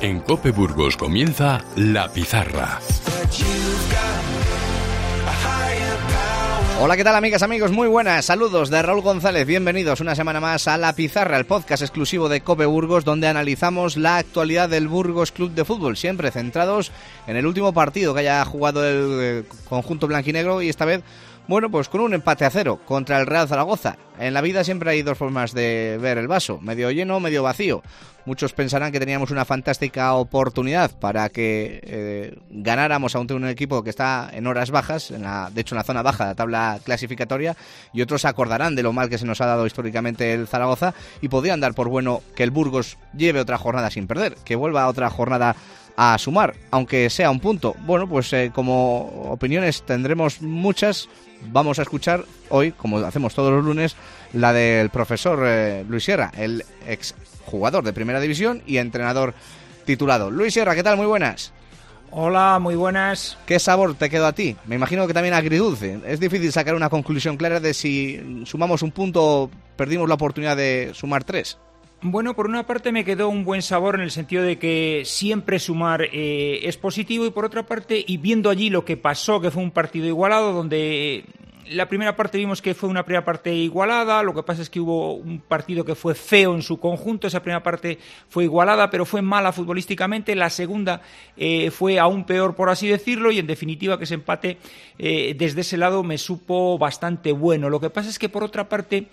En COPE Burgos comienza La Pizarra. Hola, ¿qué tal, amigas, amigos? Muy buenas, saludos de Raúl González. Bienvenidos una semana más a La Pizarra, el podcast exclusivo de COPE Burgos, donde analizamos la actualidad del Burgos Club de Fútbol, siempre centrados en el último partido que haya jugado el conjunto blanquinegro, y esta vez, bueno, pues con un empate a 0 contra el Real Zaragoza. En la vida siempre hay dos formas de ver el vaso, medio lleno, medio vacío. Muchos pensarán que teníamos una fantástica oportunidad para que ganáramos ante un equipo que está en horas bajas, de hecho en la zona baja de la tabla clasificatoria, y otros se acordarán de lo mal que se nos ha dado históricamente el Zaragoza y podrían dar por bueno que el Burgos lleve otra jornada sin perder, que vuelva a otra jornada a sumar, aunque sea un punto. Bueno, pues como opiniones tendremos muchas. Vamos a escuchar hoy, como hacemos todos los lunes, la del profesor Luis Sierra, el exjugador de Primera División y entrenador titulado. Luis Sierra, ¿qué tal? Muy buenas. Hola, muy buenas. ¿Qué sabor te quedó a ti? Me imagino que también agridulce. Es difícil sacar una conclusión clara de si sumamos un punto o perdimos la oportunidad de sumar 3. Bueno, por una parte me quedó un buen sabor en el sentido de que siempre sumar es positivo, y por otra parte, y viendo allí lo que pasó, que fue un partido igualado, donde la primera parte vimos que fue una primera parte igualada, lo que pasa es que hubo un partido que fue feo en su conjunto, esa primera parte fue igualada, pero fue mala futbolísticamente, la segunda fue aún peor, por así decirlo, y en definitiva que ese empate desde ese lado me supo bastante bueno. Lo que pasa es que por otra parte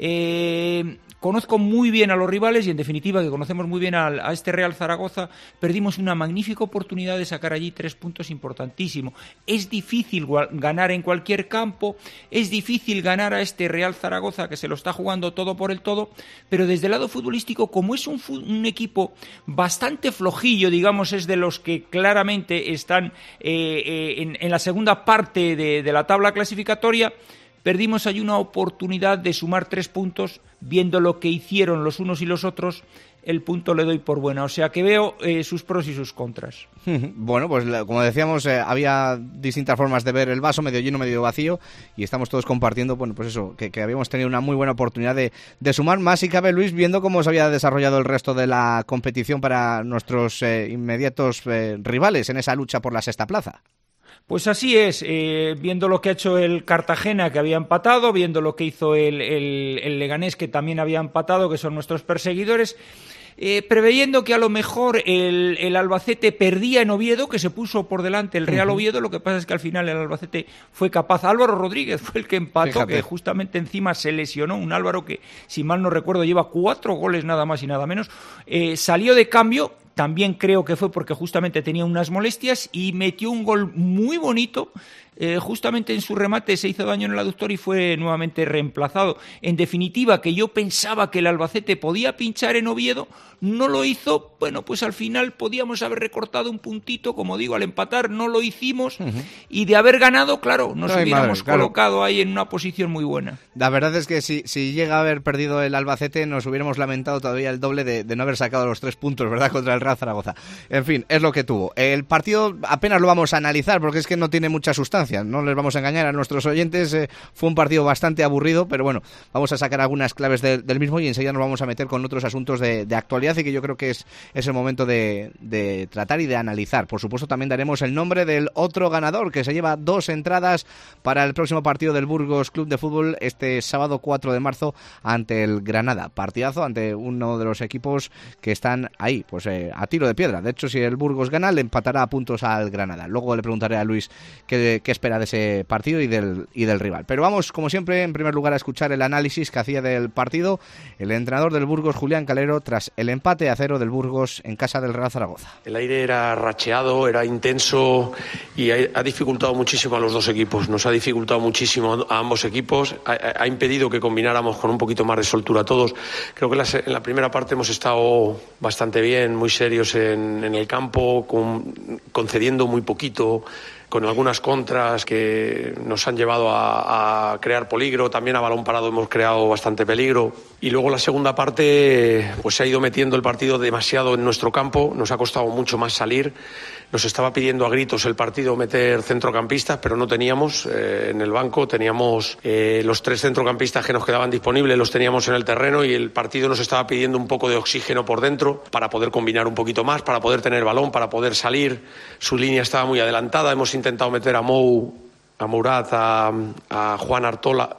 conozco muy bien a los rivales y en definitiva que conocemos muy bien a este Real Zaragoza. Perdimos una magnífica oportunidad de sacar allí 3 puntos importantísimos. Es difícil ganar en cualquier campo, es difícil ganar a este Real Zaragoza que se lo está jugando todo por el todo, pero desde el lado futbolístico, como es un equipo bastante flojillo, digamos, es de los que claramente están en la segunda parte de la tabla clasificatoria, perdimos allí una oportunidad de sumar 3 puntos. Viendo lo que hicieron los unos y los otros, el punto le doy por buena. O sea que veo sus pros y sus contras. Bueno, pues como decíamos, había distintas formas de ver el vaso, medio lleno, medio vacío, y estamos todos compartiendo, bueno, pues eso, que habíamos tenido una muy buena oportunidad de sumar más, si cabe, Luis, viendo cómo se había desarrollado el resto de la competición para nuestros inmediatos rivales en esa lucha por la sexta plaza. Pues así es, viendo lo que ha hecho el Cartagena, que había empatado, viendo lo que hizo el Leganés, que también había empatado, que son nuestros perseguidores, preveyendo que a lo mejor el Albacete perdía en Oviedo, que se puso por delante el Real Oviedo. Lo que pasa es que al final el Albacete fue capaz. Álvaro Rodríguez fue el que empató. Fíjate, que justamente encima se lesionó, un Álvaro que, si mal no recuerdo, lleva 4 goles nada más y nada menos. Salió de cambio. También creo que fue porque justamente tenía unas molestias y metió un gol muy bonito. Justamente en su remate se hizo daño en el aductor y fue nuevamente reemplazado. En definitiva, que yo pensaba que el Albacete podía pinchar en Oviedo, no lo hizo. Bueno, pues al final podíamos haber recortado un puntito, como digo, al empatar no lo hicimos, y de haber ganado, claro, nos hubiéramos colocado ahí en una posición muy buena. La verdad es que si llega a haber perdido el Albacete, nos hubiéramos lamentado todavía el doble de no haber sacado los 3 puntos, ¿verdad?, contra el Real Zaragoza. En fin, es lo que tuvo. El partido apenas lo vamos a analizar porque es que no tiene mucha sustancia. No les vamos a engañar a nuestros oyentes, fue un partido bastante aburrido, pero bueno, vamos a sacar algunas claves del mismo y enseguida nos vamos a meter con otros asuntos de actualidad y que yo creo que es el momento de tratar y de analizar. Por supuesto, también daremos el nombre del otro ganador que se lleva 2 entradas para el próximo partido del Burgos Club de Fútbol este sábado 4 de marzo ante el Granada. Partidazo ante uno de los equipos que están ahí, pues a tiro de piedra. De hecho, si el Burgos gana, le empatará a puntos al Granada. Luego le preguntaré a Luis qué espera de ese partido y del rival. Pero vamos, como siempre, en primer lugar a escuchar el análisis que hacía del partido el entrenador del Burgos, Julián Calero, tras el empate a 0 del Burgos en casa del Real Zaragoza. El aire era racheado, era intenso y ha dificultado muchísimo a los dos equipos. Nos ha dificultado muchísimo a ambos equipos. Ha impedido que combináramos con un poquito más de soltura todos. Creo que en la primera parte hemos estado bastante bien, muy serios en el campo, concediendo muy poquito. con algunas contras que nos han llevado a crear peligro. También a balón parado hemos creado bastante peligro. Y luego la segunda parte pues se ha ido metiendo el partido demasiado en nuestro campo. Nos ha costado mucho más salir. Nos estaba pidiendo a gritos el partido meter centrocampistas, pero no teníamos. En el banco teníamos los 3 centrocampistas que nos quedaban disponibles, los teníamos en el terreno, y el partido nos estaba pidiendo un poco de oxígeno por dentro para poder combinar un poquito más, para poder tener balón, para poder salir. Su línea estaba muy adelantada. Hemos intentado meter a Mou, a Murat, a Juan Artola,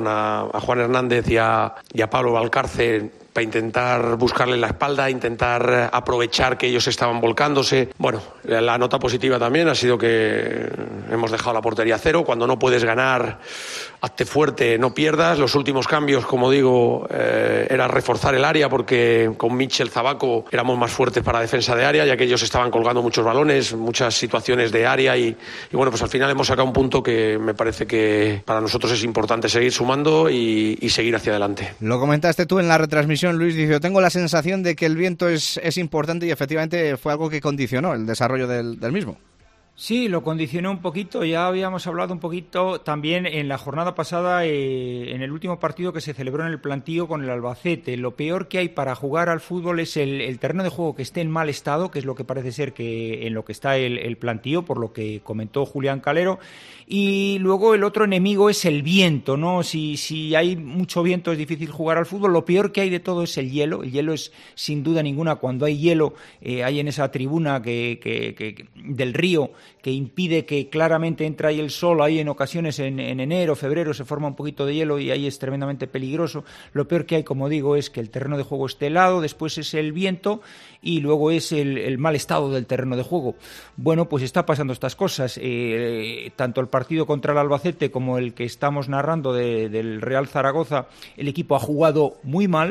a Juan Hernández y a Pablo Valcarce, para intentar buscarle la espalda, intentar aprovechar que ellos estaban volcándose. Bueno, la nota positiva también ha sido que hemos dejado la portería a 0. Cuando no puedes ganar, hazte fuerte, no pierdas. Los últimos cambios, como digo, era reforzar el área, porque con Mitchell, Zabaco éramos más fuertes para defensa de área, ya que ellos estaban colgando muchos balones, muchas situaciones de área, y bueno, pues al final hemos sacado un punto que me parece que para nosotros es importante seguir sumando y seguir hacia adelante. Lo comentaste tú en la retransmisión, Luis, dice: yo tengo la sensación de que el viento es importante, y efectivamente fue algo que condicionó el desarrollo del mismo. Sí, lo condicionó un poquito. Ya habíamos hablado un poquito también en la jornada pasada, en el último partido que se celebró en el Plantío con el Albacete. Lo peor que hay para jugar al fútbol es el terreno de juego que esté en mal estado, que es lo que parece ser que en lo que está el Plantío, por lo que comentó Julián Calero. Y luego el otro enemigo es el viento, ¿no? Si hay mucho viento es difícil jugar al fútbol. Lo peor que hay de todo es el hielo. El hielo es, sin duda ninguna, cuando hay hielo, hay en esa tribuna que del río, que impide que claramente entre ahí el sol. Ahí en ocasiones en enero, febrero se forma un poquito de hielo y ahí es tremendamente peligroso. Lo peor que hay, como digo, es que el terreno de juego esté helado, después es el viento y luego es el mal estado del terreno de juego. Bueno, pues está pasando estas cosas. Tanto el partido contra el Albacete como el que estamos narrando del Real Zaragoza, el equipo ha jugado muy mal.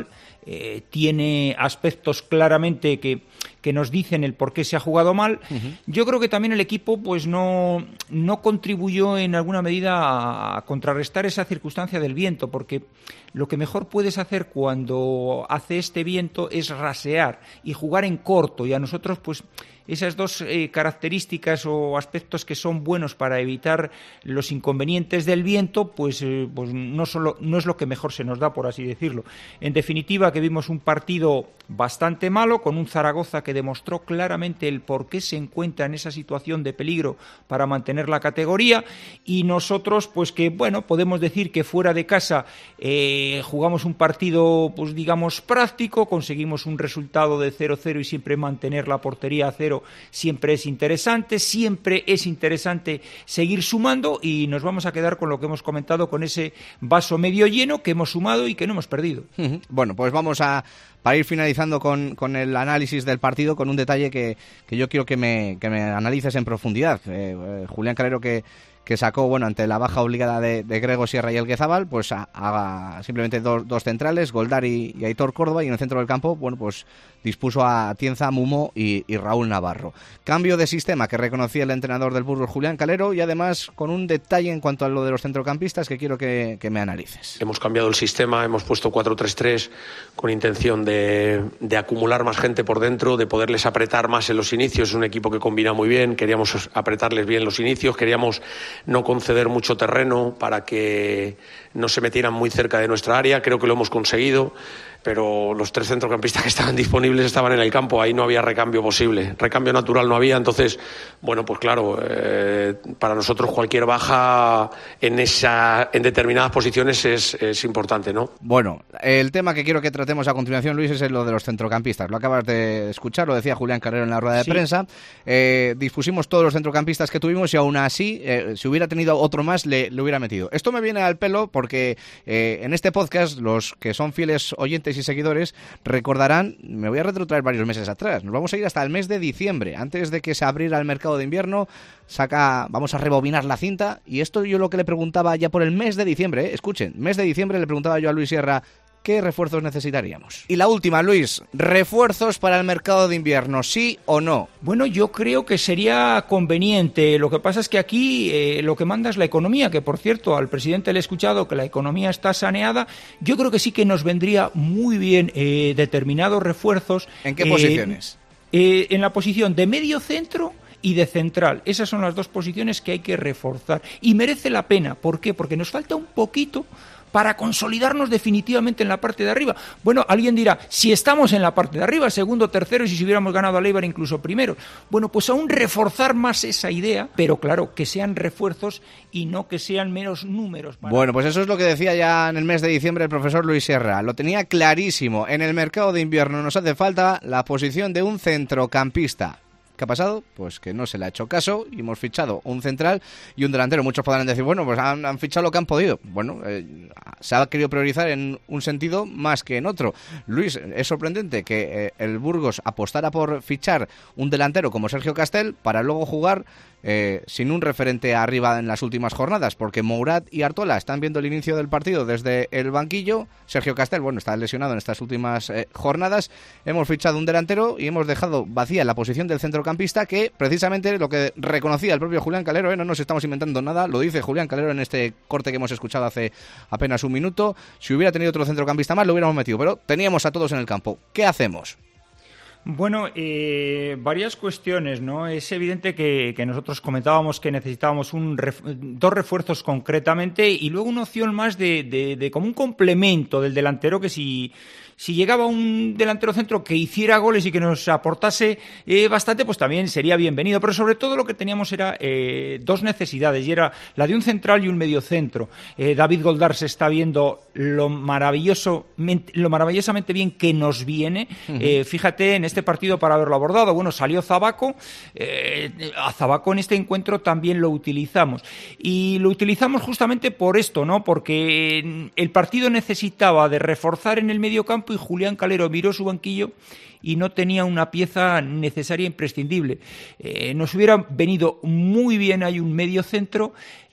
Tiene aspectos claramente que nos dicen el por qué se ha jugado mal. Uh-huh. Yo creo que también el equipo pues no contribuyó en alguna medida a contrarrestar esa circunstancia del viento, porque lo que mejor puedes hacer cuando hace este viento es rasear y jugar en corto, y a nosotros pues esas dos características o aspectos que son buenos para evitar los inconvenientes del viento, pues no es lo que mejor se nos da, por así decirlo. En definitiva, que vimos un partido bastante malo, con un Zaragoza que demostró claramente el por qué se encuentra en esa situación de peligro para mantener la categoría, y nosotros, pues que bueno, podemos decir que fuera de casa jugamos un partido, pues digamos, práctico, conseguimos un resultado de 0-0, y siempre mantener la portería a 0 siempre es interesante seguir sumando, y nos vamos a quedar con lo que hemos comentado, con ese vaso medio lleno que hemos sumado y que no hemos perdido. Bueno, pues vamos para ir finalizando con el análisis del partido, con un detalle que yo quiero que me analices en profundidad. Julián Calero, que sacó, bueno, ante la baja obligada de Grego Sierra y Elguezábal, pues haga simplemente dos centrales, Goldari y Aitor Córdoba, y en el centro del campo, bueno, pues dispuso a Tienza, Mumo y Raúl Navarro. Cambio de sistema que reconocía el entrenador del Burgos, Julián Calero, y además con un detalle en cuanto a lo de los centrocampistas que quiero que me analices. Hemos cambiado el sistema, hemos puesto 4-3-3 con intención de acumular más gente por dentro, de poderles apretar más en los inicios. Es un equipo que combina muy bien, queríamos apretarles bien los inicios, queríamos no conceder mucho terreno para que no se metieran muy cerca de nuestra área. Creo que lo hemos conseguido, pero los 3 centrocampistas que estaban disponibles estaban en el campo, ahí no había recambio posible, recambio natural no había. Entonces, bueno, pues claro, para nosotros cualquier baja en determinadas posiciones es importante, ¿no? Bueno, el tema que quiero que tratemos a continuación, Luis, es lo de los centrocampistas. Lo acabas de escuchar, lo decía Julián Calero en la rueda de prensa. Dispusimos todos los centrocampistas que tuvimos, y aún así, si hubiera tenido otro más, le hubiera metido. Esto me viene al pelo porque en este podcast, los que son fieles oyentes y seguidores recordarán, me voy a retrotraer varios meses atrás, nos vamos a ir hasta el mes de diciembre, antes de que se abriera el mercado de invierno. Vamos a rebobinar la cinta, y esto yo lo que le preguntaba ya por el mes de diciembre, escuchen, mes de diciembre le preguntaba yo a Luis Sierra qué refuerzos necesitaríamos. Y la última, Luis, ¿refuerzos para el mercado de invierno, sí o no? Bueno, yo creo que sería conveniente. Lo que pasa es que aquí lo que manda es la economía, que por cierto al presidente le he escuchado que la economía está saneada. Yo creo que sí que nos vendría muy bien determinados refuerzos. ¿En qué posiciones? En la posición de medio centro y de central. Esas son las dos posiciones que hay que reforzar y merece la pena. ¿Por qué? Porque nos falta un poquito para consolidarnos definitivamente en la parte de arriba. Bueno, alguien dirá, si estamos en la parte de arriba, segundo, tercero, y si hubiéramos ganado a Eibar incluso primero. Bueno, pues aún reforzar más esa idea, pero claro, que sean refuerzos y no que sean meros números. Bueno, pues eso es lo que decía ya en el mes de diciembre el profesor Luis Sierra. Lo tenía clarísimo. En el mercado de invierno nos hace falta la posición de un centrocampista. ¿Qué ha pasado? Pues que no se le ha hecho caso y hemos fichado un central y un delantero. Muchos podrán decir, bueno, pues han fichado lo que han podido. Bueno, se ha querido priorizar en un sentido más que en otro. Luis, es sorprendente que el Burgos apostara por fichar un delantero como Sergio Castel para luego jugar sin un referente arriba en las últimas jornadas, porque Mourad y Artola están viendo el inicio del partido desde el banquillo. Sergio Castel, bueno, está lesionado en estas últimas jornadas. Hemos fichado un delantero y hemos dejado vacía la posición del centrocampista, que precisamente lo que reconocía el propio Julián Calero, no nos estamos inventando nada, lo dice Julián Calero en este corte que hemos escuchado hace apenas un minuto. Si hubiera tenido otro centrocampista más lo hubiéramos metido, pero teníamos a todos en el campo. ¿Qué hacemos? Bueno, varias cuestiones, ¿no? Es evidente que nosotros comentábamos que necesitábamos dos refuerzos concretamente y luego una opción más de como un complemento del delantero, que si llegaba un delantero centro que hiciera goles y que nos aportase bastante, pues también sería bienvenido. Pero sobre todo lo que teníamos era dos necesidades, y era la de un central y un mediocentro. David Goldar se está viendo lo maravillosamente bien que nos viene. Fíjate en este partido para haberlo abordado. Bueno, salió Zabaco. A Zabaco en este encuentro también lo utilizamos. Y lo utilizamos justamente por esto, ¿no? Porque el partido necesitaba de reforzar en el mediocampo y Julián Calero miró su banquillo y no tenía una pieza necesaria e imprescindible. Nos hubiera venido muy bien ahí un medio centro.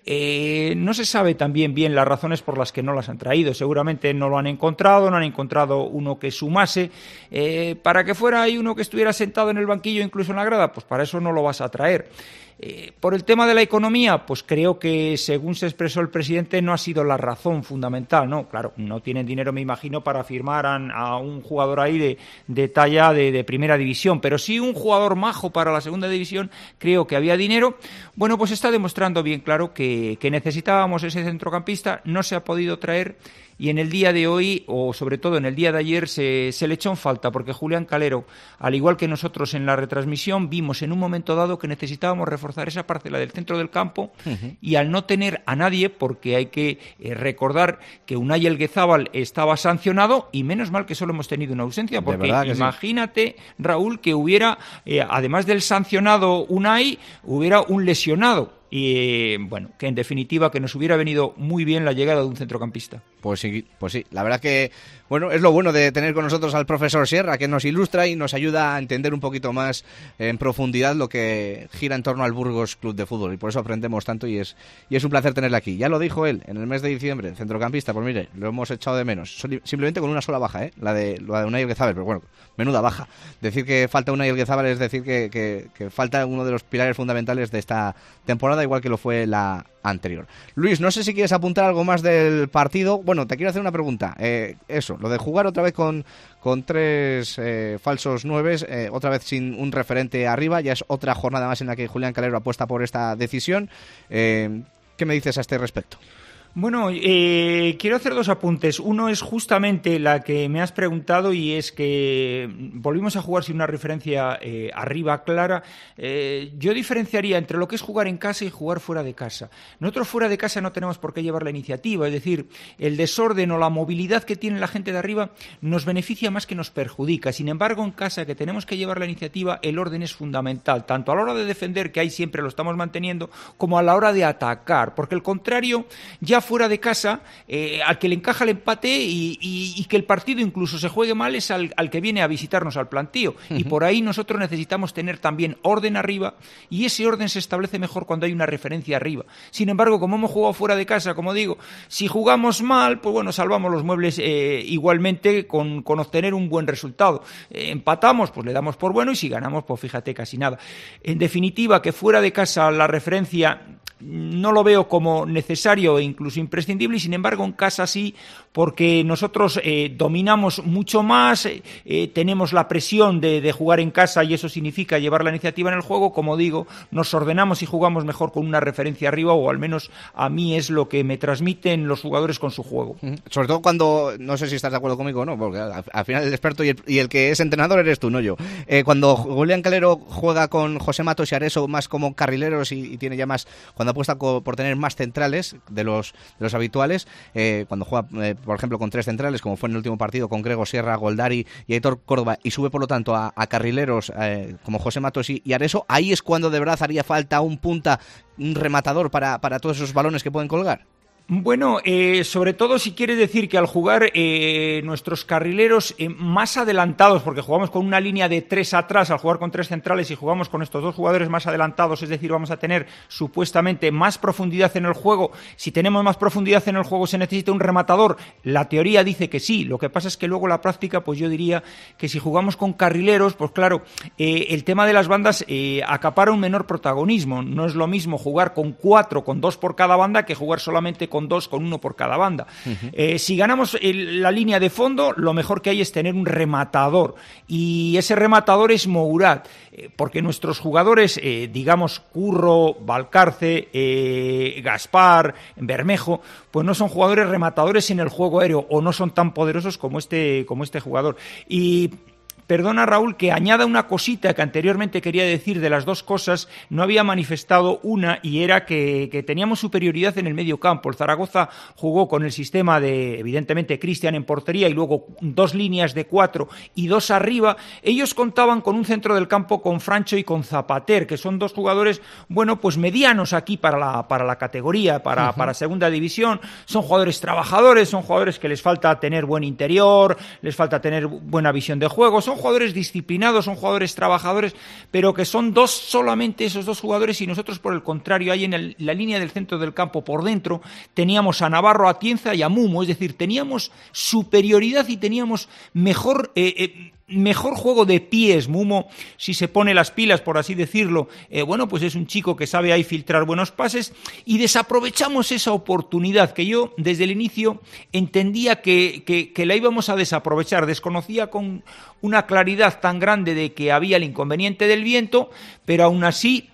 No se sabe también bien las razones por las que no las han traído. Seguramente no lo han encontrado, no han encontrado uno que sumase. Para que fuera ahí uno que estuviera sentado en el banquillo, incluso en la grada, pues para eso no lo vas a traer. Por el tema de la economía, pues creo que, según se expresó el presidente, no ha sido la razón fundamental, ¿no? Claro, no tienen dinero, me imagino, para firmar a un jugador ahí de talla de primera división, pero sí un jugador majo para la segunda división. Creo que había dinero. Bueno, pues está demostrando bien claro que necesitábamos ese centrocampista, no se ha podido traer. Y en el día de hoy, o sobre todo en el día de ayer, se le echó en falta, porque Julián Calero, al igual que nosotros en la retransmisión, vimos en un momento dado que necesitábamos reforzar esa parcela del centro del campo, y al no tener a nadie, porque hay que recordar que Unai Elguezábal estaba sancionado, y menos mal que solo hemos tenido una ausencia, porque imagínate, sí, Raúl, que hubiera, además del sancionado Unai, hubiera un lesionado. Y bueno, que en definitiva que nos hubiera venido muy bien la llegada de un centrocampista. Pues sí, la verdad que bueno, es lo bueno de tener con nosotros al profesor Sierra, que nos ilustra y nos ayuda a entender un poquito más en profundidad lo que gira en torno al Burgos Club de Fútbol, y por eso aprendemos tanto y es un placer tenerle aquí. Ya lo dijo él en el mes de diciembre, el centrocampista, pues mire, lo hemos echado de menos, simplemente con una sola baja, la de Unai Elguezábal, pero bueno, menuda baja. Decir que falta Unai Elguezábal es decir que falta uno de los pilares fundamentales de esta temporada, igual que lo fue la anterior. Luis, no sé si quieres apuntar algo más del partido. Bueno, te quiero hacer una pregunta. Lo de jugar otra vez con tres falsos nueves, otra vez sin un referente arriba, ya es otra jornada más en la que Julián Calero apuesta por esta decisión. ¿Qué me dices a este respecto? Bueno, quiero hacer dos apuntes. Uno es justamente la que me has preguntado, y es que volvimos a jugar sin una referencia arriba clara. Yo diferenciaría entre lo que es jugar en casa y jugar fuera de casa. Nosotros fuera de casa no tenemos por qué llevar la iniciativa, es decir, el desorden o la movilidad que tiene la gente de arriba nos beneficia más que nos perjudica. Sin embargo, en casa, que tenemos que llevar la iniciativa, el orden es fundamental, tanto a la hora de defender, que ahí siempre lo estamos manteniendo, como a la hora de atacar, porque el contrario, ya fuera de casa, al que le encaja el empate y que el partido incluso se juegue mal es al que viene a visitarnos al plantío. Y por ahí nosotros necesitamos tener también orden arriba, y ese orden se establece mejor cuando hay una referencia arriba. Sin embargo, como hemos jugado fuera de casa, como digo, si jugamos mal, pues bueno, salvamos los muebles igualmente con obtener un buen resultado. Empatamos, pues le damos por bueno, y si ganamos, pues fíjate, casi nada. En definitiva, que fuera de casa la referencia no lo veo como necesario e incluso imprescindible, y sin embargo en casa sí, porque nosotros dominamos mucho más, tenemos la presión de jugar en casa y eso significa llevar la iniciativa en el juego. Como digo, nos ordenamos y jugamos mejor con una referencia arriba, o al menos a mí es lo que me transmiten los jugadores con su juego. Sobre todo cuando, no sé si estás de acuerdo conmigo o no, porque al final el experto y el que es entrenador eres tú, no yo. Cuando Julián Calero juega con José Matos y Areso más como carrileros y tiene ya más, cuando apuesta por tener más centrales de los habituales, cuando juega, por ejemplo, con 3 centrales, como fue en el último partido con Grego Sierra, Goldari y Aitor Córdoba, y sube por lo tanto a carrileros como José Matos y Areso, ahí es cuando de verdad haría falta un punta, un rematador para todos esos balones que pueden colgar. Bueno, sobre todo si quiere decir que al jugar nuestros carrileros más adelantados, porque jugamos con una línea de 3 atrás, al jugar con 3 centrales y jugamos con estos 2 jugadores más adelantados, es decir, vamos a tener supuestamente más profundidad en el juego. Si tenemos más profundidad en el juego, ¿se necesita un rematador? La teoría dice que sí, lo que pasa es que luego la práctica, pues yo diría que si jugamos con carrileros, pues claro, el tema de las bandas acapara un menor protagonismo. No es lo mismo jugar con 4, con 2 por cada banda, que jugar solamente con 2, con 1 por cada banda. Si ganamos la línea de fondo, lo mejor que hay es tener un rematador, y ese rematador es Mourad, porque nuestros jugadores, digamos Curro, Valcarce, Gaspar, Bermejo, pues no son jugadores rematadores en el juego aéreo, o no son tan poderosos como este jugador. Y perdona, Raúl, que añada una cosita que anteriormente quería decir de las 2 cosas. No había manifestado una, y era que teníamos superioridad en el medio campo. El Zaragoza jugó con el sistema de, evidentemente, Cristian en portería y luego 2 líneas de 4 y 2 arriba. Ellos contaban con un centro del campo con Francho y con Zapater, que son 2 jugadores, bueno, pues medianos aquí para la categoría, para segunda división. Son jugadores trabajadores, son jugadores que les falta tener buen interior, les falta tener buena visión de juego, son jugadores disciplinados, son jugadores trabajadores, pero que son 2 solamente esos 2 jugadores, y nosotros por el contrario, ahí en la línea del centro del campo por dentro teníamos a Navarro, a Atienza y a Mumo, es decir, teníamos superioridad y teníamos mejor juego de pies. Mumo, si se pone las pilas, por así decirlo, bueno, pues es un chico que sabe ahí filtrar buenos pases, y desaprovechamos esa oportunidad que yo desde el inicio entendía que la íbamos a desaprovechar. Desconocía con una claridad tan grande de que había el inconveniente del viento, pero aún así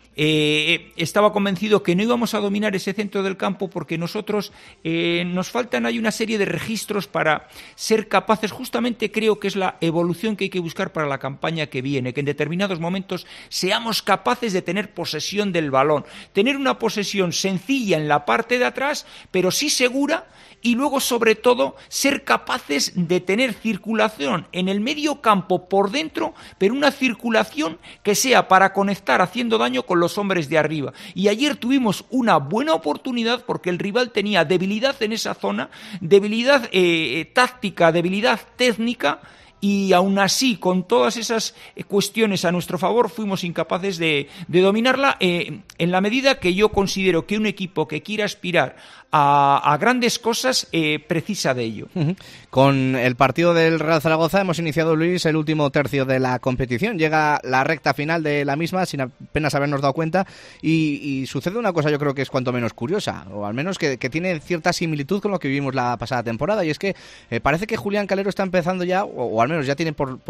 estaba convencido que no íbamos a dominar ese centro del campo, porque nosotros nos faltan, hay una serie de registros para ser capaces, justamente creo que es la evolución que hay que buscar para la campaña que viene, que en determinados momentos seamos capaces de tener posesión del balón, tener una posesión sencilla en la parte de atrás, pero sí segura, y luego sobre todo ser capaces de tener circulación en el medio campo por dentro, pero una circulación que sea para conectar haciendo daño con los hombres de arriba. Y ayer tuvimos una buena oportunidad, porque el rival tenía debilidad en esa zona, debilidad táctica, debilidad técnica, y aún así, con todas esas cuestiones a nuestro favor, fuimos incapaces de dominarla, en la medida que yo considero que un equipo que quiera aspirar a grandes cosas precisa de ello. Con el partido del Real Zaragoza hemos iniciado, Luis, el último tercio de la competición. Llega la recta final de la misma sin apenas habernos dado cuenta, y sucede una cosa, yo creo que es cuanto menos curiosa, o al menos que tiene cierta similitud con lo que vivimos la pasada temporada, y es que parece que Julián Calero está empezando ya, o al menos ya tiene por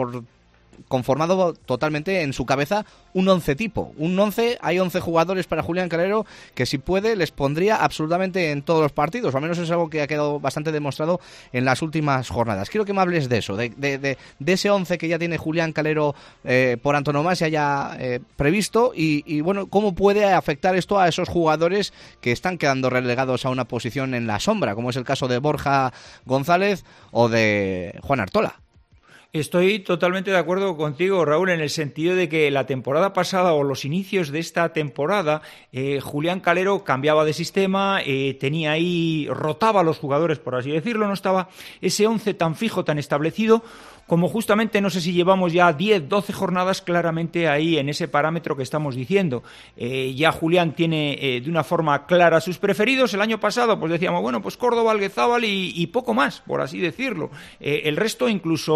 conformado totalmente en su cabeza un 11 tipo. Un 11, hay 11 jugadores para Julián Calero que, si puede, les pondría absolutamente en todos los partidos, o al menos es algo que ha quedado bastante demostrado en las últimas jornadas. Quiero que me hables de eso, de ese 11 que ya tiene Julián Calero por antonomasia ya previsto, y bueno, cómo puede afectar esto a esos jugadores que están quedando relegados a una posición en la sombra, como es el caso de Borja González o de Juan Artola. Estoy totalmente de acuerdo contigo, Raúl, en el sentido de que la temporada pasada, o los inicios de esta temporada, Julián Calero cambiaba de sistema, tenía ahí, rotaba a los jugadores, por así decirlo, no estaba ese 11 tan fijo, tan establecido, como justamente, no sé si llevamos ya 10, 12 jornadas claramente ahí en ese parámetro que estamos diciendo. Ya Julián tiene de una forma clara sus preferidos. El año pasado pues decíamos, bueno, pues Córdoba, Alguizábal y poco más, por así decirlo. El resto, incluso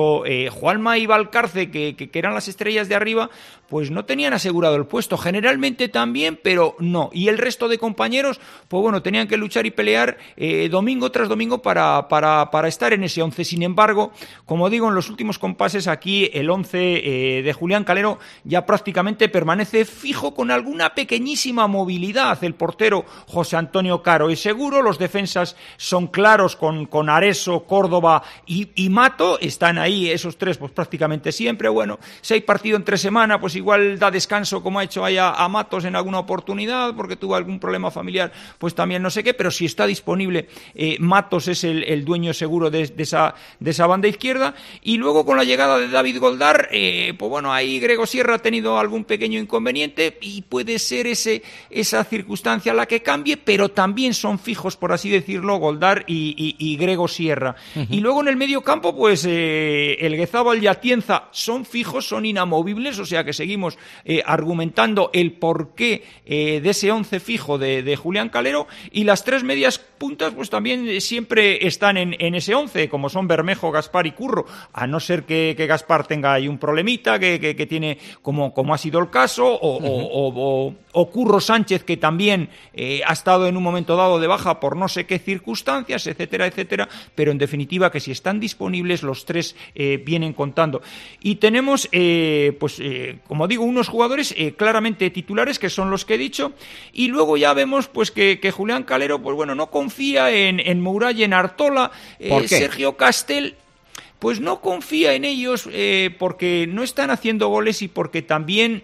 Juanma y Valcarce, que eran las estrellas de arriba, pues no tenían asegurado el puesto. Generalmente también, pero no. Y el resto de compañeros, pues bueno, tenían que luchar y pelear domingo tras domingo para estar en ese 11. Sin embargo, como digo, en los últimos compases aquí el 11 de Julián Calero ya prácticamente permanece fijo, con alguna pequeñísima movilidad. El portero José Antonio Caro es seguro, los defensas son claros con Areso, Córdoba y Mato, están ahí esos tres pues prácticamente siempre. Bueno, si hay partido entre semana, pues igual da descanso, como ha hecho ahí a Matos en alguna oportunidad, porque tuvo algún problema familiar, pues también no sé qué, pero si está disponible, Matos es el dueño seguro de esa banda izquierda. Y luego con la llegada de David Goldar, pues bueno, ahí Grego Sierra ha tenido algún pequeño inconveniente y puede ser esa circunstancia la que cambie, pero también son fijos, por así decirlo, Goldar y Grego Sierra. Uh-huh. Y luego en el medio campo, pues el Guezábal y Atienza son fijos, son inamovibles, o sea que seguimos argumentando el porqué de ese 11 fijo de Julián Calero, y las tres medias puntas pues también siempre están en ese 11, como son Bermejo, Gaspar y Curro, a no ser que Gaspar tenga ahí un problemita que tiene, como ha sido el caso, o Curro Sánchez, que también ha estado en un momento dado de baja por no sé qué circunstancias, etcétera, etcétera, pero en definitiva que si están disponibles los tres vienen contando. Y tenemos, como digo, unos jugadores claramente titulares, que son los que he dicho, y luego ya vemos pues que Julián Calero, pues bueno, no confía en Mourad y en Artola. ¿Por qué? Sergio Castel pues no confía en ellos porque no están haciendo goles y porque también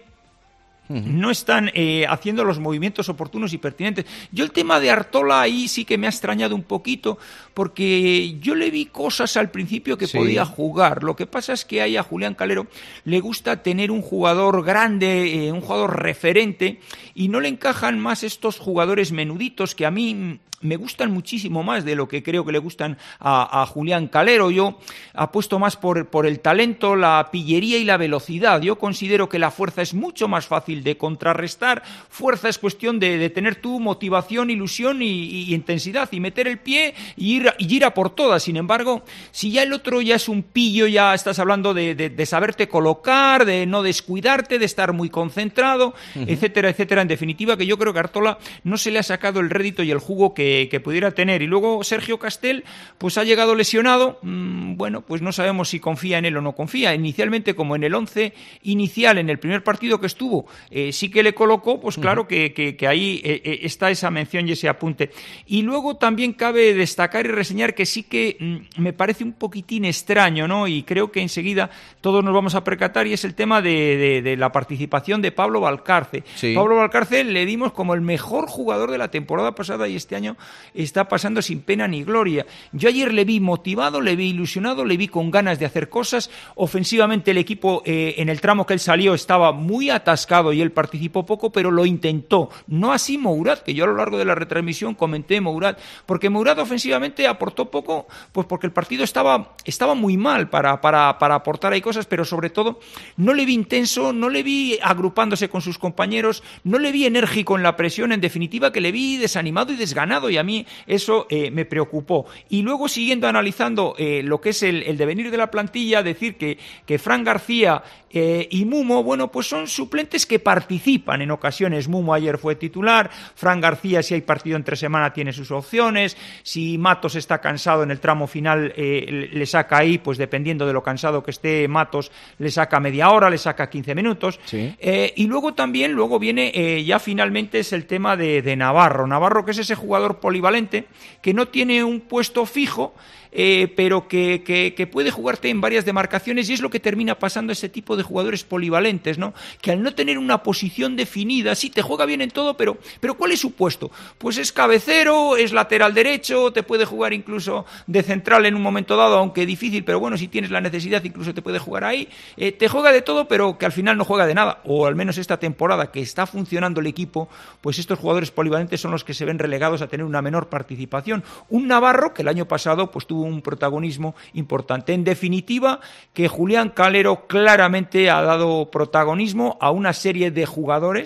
no están haciendo los movimientos oportunos y pertinentes. Yo el tema de Artola ahí sí que me ha extrañado un poquito, porque yo le vi cosas al principio que podía jugar. Lo que pasa es que ahí a Julián Calero le gusta tener un jugador grande, un jugador referente, y no le encajan más estos jugadores menuditos que a mí me gustan muchísimo más de lo que creo que le gustan a Julián Calero. Yo apuesto más por el talento, la pillería y la velocidad. Yo considero que la fuerza es mucho más fácil de contrarrestar. Fuerza es cuestión de tener tu motivación, ilusión y intensidad, y meter el pie y ir a por todas. Sin embargo, si ya el otro ya es un pillo, ya estás hablando de saberte colocar, de no descuidarte, de estar muy concentrado, etcétera, etcétera. En definitiva, que yo creo que a Artola no se le ha sacado el rédito y el jugo que pudiera tener. Y luego Sergio Castel pues ha llegado lesionado. Bueno, pues no sabemos si confía en él o no confía. Inicialmente, como en el 11 inicial, en el primer partido que estuvo, sí que le colocó, pues claro que ahí está esa mención y ese apunte. Y luego también cabe destacar y reseñar que sí que me parece un poquitín extraño, ¿no? Y creo que enseguida todos nos vamos a percatar, y es el tema de la participación de Pablo Valcarce. Sí. Pablo Valcarce le dimos como el mejor jugador de la temporada pasada, y este año está pasando sin pena ni gloria. Yo ayer le vi motivado, le vi ilusionado, le vi con ganas de hacer cosas. Ofensivamente el equipo en el tramo que él salió estaba muy atascado y él participó poco, pero lo intentó. No así Mourad, que yo a lo largo de la retransmisión comenté Mourad, porque Mourad ofensivamente aportó poco, pues porque el partido estaba muy mal para aportar ahí cosas, pero sobre todo no le vi intenso, no le vi agrupándose con sus compañeros, no le vi enérgico en la presión. En definitiva, que le vi desanimado y desganado, y a mí eso me preocupó. Y luego, siguiendo analizando lo que es el devenir de la plantilla, decir que Fran García y Mumo, bueno, pues son suplentes que participan en ocasiones. Mumo ayer fue titular, Fran García, si hay partido entre semana, tiene sus opciones. Si Matos está cansado en el tramo final, le saca ahí, pues dependiendo de lo cansado que esté Matos, le saca media hora, le saca 15 minutos. Sí. Y luego también, viene ya finalmente es el tema de Navarro. Navarro, que es ese jugador polivalente, que no tiene un puesto fijo, pero que puede jugarte en varias demarcaciones, y es lo que termina pasando a ese tipo de jugadores polivalentes, ¿no? Que al no tener una posición definida, sí, te juega bien en todo, pero ¿cuál es su puesto? Pues es cabecero, es lateral derecho, te puede jugar incluso de central en un momento dado, aunque difícil, pero bueno, si tienes la necesidad incluso te puede jugar ahí. Te juega de todo, pero que al final no juega de nada, o al menos esta temporada que está funcionando el equipo, pues estos jugadores polivalentes son los que se ven relegados a tener una menor participación. Un Navarro que el año pasado pues tuvo un protagonismo importante. En definitiva, que Julián Calero claramente ha dado protagonismo a una serie de jugadores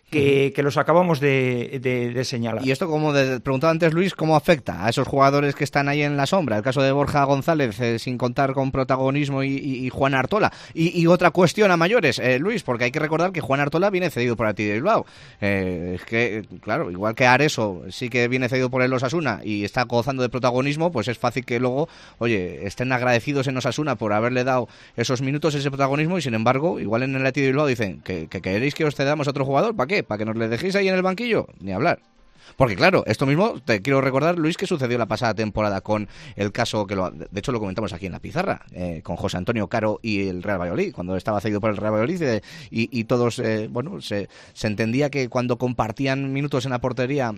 que los acabamos de señalar. Y esto, como preguntaba antes Luis, ¿cómo afecta a esos jugadores que están ahí en la sombra? El caso de Borja González, sin contar con protagonismo, y Juan Artola. Y otra cuestión a mayores, Luis, porque hay que recordar que Juan Artola viene cedido por Athletic de Bilbao. Es que, claro, igual que Areso sí que viene cedido por el Osasuna y está gozando de protagonismo, pues es fácil que luego, oye, estén agradecidos en Osasuna por haberle dado esos minutos, ese protagonismo, y sin embargo, igual en el Athletic de Bilbao dicen que queréis que os cedamos a otro jugador, ¿para qué? ¿Para que nos le dejéis ahí en el banquillo? Ni hablar. Porque claro, esto mismo te quiero recordar, Luis, que sucedió la pasada temporada con el caso que de hecho lo comentamos aquí en la pizarra, con José Antonio Caro y el Real Valladolid, cuando estaba cedido por el Real Valladolid, y todos, se entendía que cuando compartían minutos en la portería,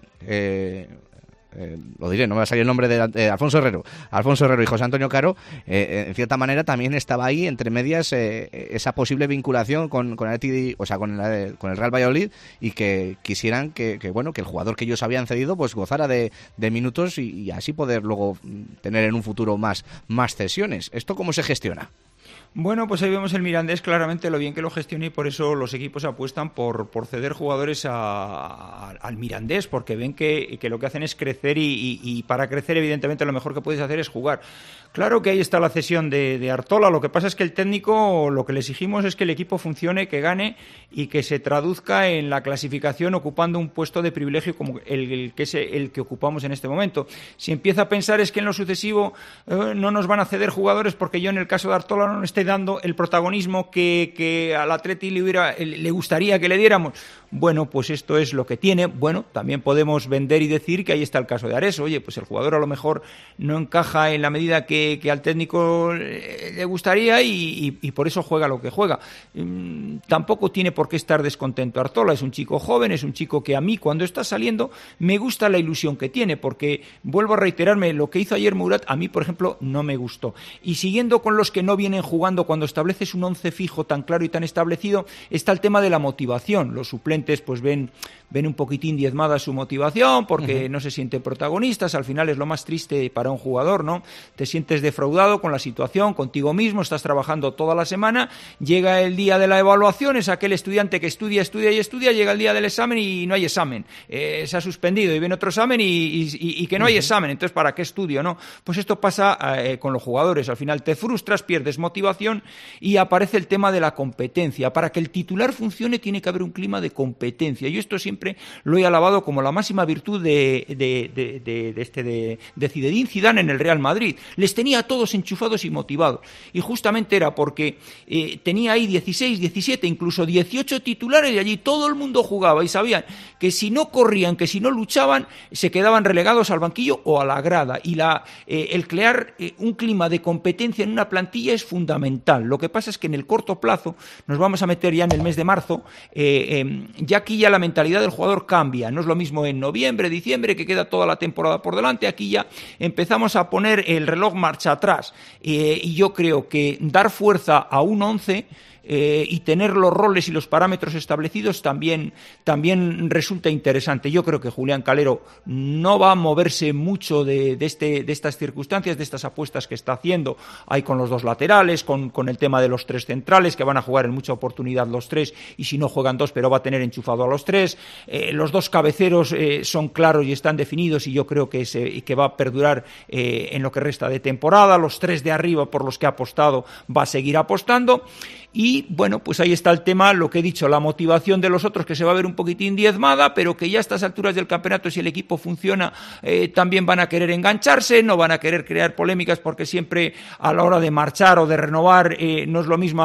lo diré, no me va a salir el nombre de Alfonso Herrero y José Antonio Caro, en cierta manera también estaba ahí entre medias esa posible vinculación con el Real Valladolid, y que quisieran que el jugador que ellos habían cedido pues gozara de minutos y así poder luego tener en un futuro más cesiones. ¿Esto cómo se gestiona? Bueno, pues ahí vemos el Mirandés claramente lo bien que lo gestiona, y por eso los equipos apuestan por ceder jugadores al Mirandés, porque ven que lo que hacen es crecer, y para crecer evidentemente lo mejor que puedes hacer es jugar. Claro que ahí está la cesión de Artola, lo que pasa es que el técnico, lo que le exigimos es que el equipo funcione, que gane y que se traduzca en la clasificación ocupando un puesto de privilegio como el que ocupamos en este momento. Si empieza a pensar es que en lo sucesivo no nos van a ceder jugadores porque yo en el caso de Artola no le esté dando el protagonismo que al Atleti le gustaría que le diéramos, bueno, pues esto es lo que tiene. Bueno, también podemos vender y decir que ahí está el caso de Areso. Oye, pues el jugador a lo mejor no encaja en la medida que al técnico le gustaría y por eso juega lo que juega. Tampoco tiene por qué estar descontento Artola, es un chico joven, es un chico que a mí cuando está saliendo me gusta la ilusión que tiene, porque vuelvo a reiterarme, lo que hizo ayer Murat a mí, por ejemplo, no me gustó. Y siguiendo con los que no vienen jugando, cuando estableces un once fijo tan claro y tan establecido, está el tema de la motivación. Los suplentes pues ven un poquitín diezmada su motivación porque no se sienten protagonistas. Al final es lo más triste para un jugador, ¿no? Te sientes defraudado con la situación, contigo mismo, estás trabajando toda la semana, llega el día de la evaluación, es aquel estudiante que estudia, llega el día del examen y no hay examen, se ha suspendido y viene otro examen y que no hay examen, entonces ¿para qué estudio, no? Pues esto pasa con los jugadores, al final te frustras, pierdes motivación y aparece el tema de la competencia. Para que el titular funcione tiene que haber un clima de competencia. Yo esto siempre lo he alabado como la máxima virtud de Zinedine Zidane en el Real Madrid. Les tenía a todos enchufados y motivados, y justamente era porque tenía ahí 16, 17, incluso 18 titulares, y allí todo el mundo jugaba y sabían que si no corrían, que si no luchaban, se quedaban relegados al banquillo o a la grada, y el crear un clima de competencia en una plantilla es fundamental. Lo que pasa es que en el corto plazo, nos vamos a meter ya en el mes de marzo, ya aquí ya la mentalidad del jugador cambia, no es lo mismo en noviembre, diciembre, que queda toda la temporada por delante. Aquí ya empezamos a poner el reloj marcha atrás, y yo creo que dar fuerza a un 11 y tener los roles y los parámetros establecidos también resulta interesante. Yo creo que Julián Calero no va a moverse mucho de estas circunstancias, de estas apuestas que está haciendo ahí con los dos laterales, con el tema de los tres centrales, que van a jugar en mucha oportunidad los tres, y si no juegan dos, pero va a tener enchufado a los tres. Los dos cabeceros son claros y están definidos, y yo creo que va a perdurar en lo que resta de temporada. Los tres de arriba por los que ha apostado va a seguir apostando. Y bueno, pues ahí está el tema, lo que he dicho, la motivación de los otros, que se va a ver un poquitín diezmada, pero que ya a estas alturas del campeonato, si el equipo funciona, también van a querer engancharse, no van a querer crear polémicas, porque siempre a la hora de marchar o de renovar no es lo mismo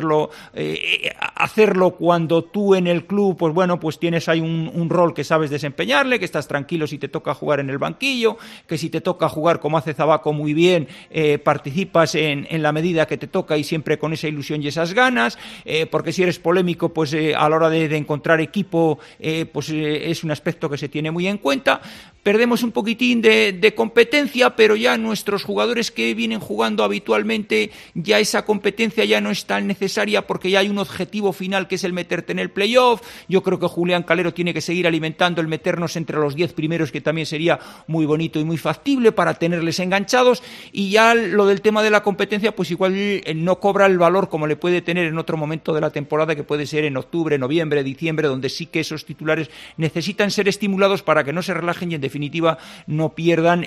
hacerlo cuando tú en el club, pues bueno, pues tienes ahí un rol que sabes desempeñarle, que estás tranquilo si te toca jugar en el banquillo, que si te toca jugar como hace Zabaco muy bien, participas en la medida que te toca y siempre con esa ilusión y esas ganas, porque si eres polémico, pues a la hora de encontrar equipo, pues es un aspecto que se tiene muy en cuenta. perdemos un poquitín de competencia, pero ya nuestros jugadores que vienen jugando habitualmente, ya esa competencia ya no es tan necesaria porque ya hay un objetivo final que es el meterte en el playoff. Yo creo que Julián Calero tiene que seguir alimentando el meternos entre los 10 primeros, que también sería muy bonito y muy factible para tenerles enganchados, y ya lo del tema de la competencia pues igual no cobra el valor como le puede tener en otro momento de la temporada, que puede ser en octubre, noviembre, diciembre, donde sí que esos titulares necesitan ser estimulados para que no se relajen y en definitiva no pierdan,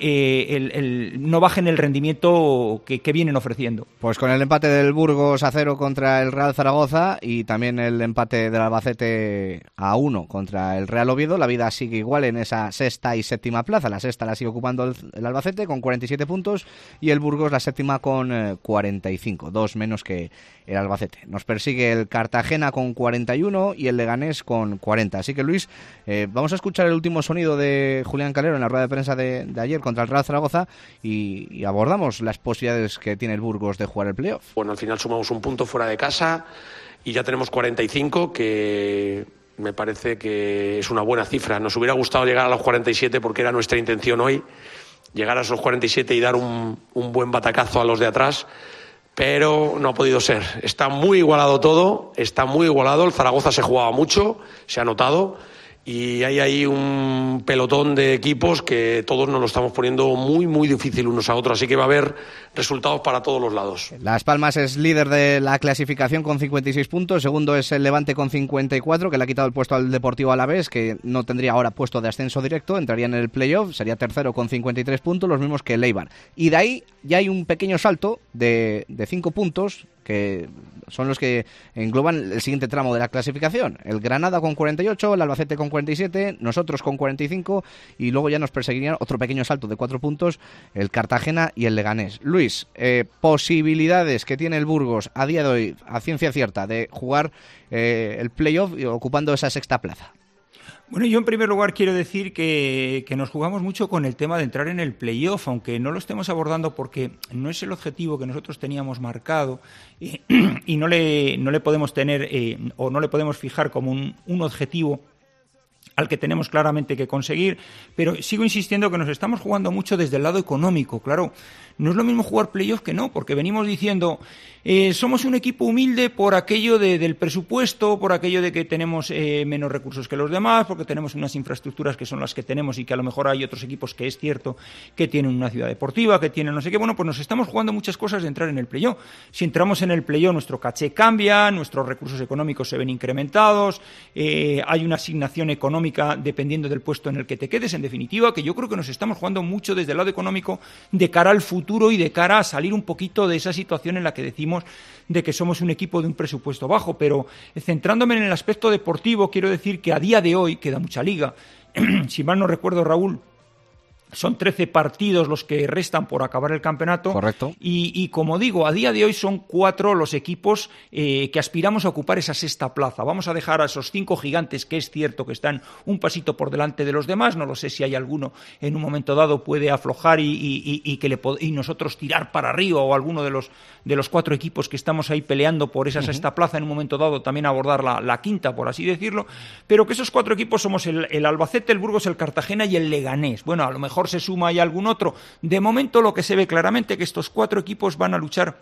no bajen el rendimiento que vienen ofreciendo. Pues con el empate del Burgos a 0 contra el Real Zaragoza y también el empate del Albacete a 1 contra el Real Oviedo, la vida sigue igual en esa sexta y séptima plaza. La sexta la sigue ocupando el Albacete con 47 puntos y el Burgos la séptima con 45, 2 menos que el Albacete. Nos persigue el Cartagena con 41 y el Leganés con 40. Así que, Luis, vamos a escuchar el último sonido de Julián Calero en la rueda de prensa de ayer contra el Real Zaragoza y abordamos las posibilidades que tiene el Burgos de jugar el playoff. Bueno, al final sumamos un punto fuera de casa y ya tenemos 45, que me parece que es una buena cifra. Nos hubiera gustado llegar a los 47 porque era nuestra intención hoy, llegar a esos 47 y dar un buen batacazo a los de atrás, pero no ha podido ser. Está muy igualado todo, está muy igualado. El Zaragoza se jugaba mucho, se ha notado, y hay ahí un pelotón de equipos que todos nos lo estamos poniendo muy, muy difícil unos a otros, así que va a haber resultados para todos los lados. Las Palmas es líder de la clasificación con 56 puntos, segundo es el Levante con 54, que le ha quitado el puesto al Deportivo Alavés, que no tendría ahora puesto de ascenso directo, entraría en el playoff, sería tercero con 53 puntos, los mismos que el Eibar. Y de ahí ya hay un pequeño salto de 5 puntos, que son los que engloban el siguiente tramo de la clasificación. El Granada con 48, el Albacete con 47, nosotros con 45, y luego ya nos perseguirían otro pequeño salto de 4 puntos, el Cartagena y el Leganés. Luis, posibilidades que tiene el Burgos a día de hoy, a ciencia cierta, de jugar el playoff ocupando esa sexta plaza. Bueno, yo en primer lugar quiero decir que nos jugamos mucho con el tema de entrar en el playoff, aunque no lo estemos abordando porque no es el objetivo que nosotros teníamos marcado y no le podemos tener o no le podemos fijar como un objetivo al que tenemos claramente que conseguir, pero sigo insistiendo que nos estamos jugando mucho desde el lado económico. Claro, no es lo mismo jugar playoff que no, porque venimos diciendo somos un equipo humilde por aquello del presupuesto, por aquello de que tenemos menos recursos que los demás, porque tenemos unas infraestructuras que son las que tenemos y que a lo mejor hay otros equipos que es cierto que tienen una ciudad deportiva, que tienen no sé qué. Bueno, pues nos estamos jugando muchas cosas de entrar en el playoff. Si entramos en el playoff, nuestro caché cambia, nuestros recursos económicos se ven incrementados, hay una asignación económica dependiendo del puesto en el que te quedes. En definitiva, que yo creo que nos estamos jugando mucho desde el lado económico de cara al futuro y de cara a salir un poquito de esa situación en la que decimos de que somos un equipo de un presupuesto bajo. Pero centrándome en el aspecto deportivo, quiero decir que a día de hoy queda mucha liga. Si mal no recuerdo, Raúl, son 13 partidos los que restan por acabar el campeonato. Correcto. Y como digo, a día de hoy son 4 los equipos que aspiramos a ocupar esa sexta plaza. Vamos a dejar a esos 5 gigantes, que es cierto que están un pasito por delante de los demás. No lo sé si hay alguno en un momento dado puede aflojar y nosotros tirar para arriba, o alguno de los 4 equipos que estamos ahí peleando por esa sexta plaza en un momento dado también abordar la quinta, por así decirlo. Pero que esos 4 equipos somos el Albacete, el Burgos, el Cartagena y el Leganés. Bueno, a lo mejor se suma ahí algún otro. De momento lo que se ve claramente es que estos 4 equipos van a luchar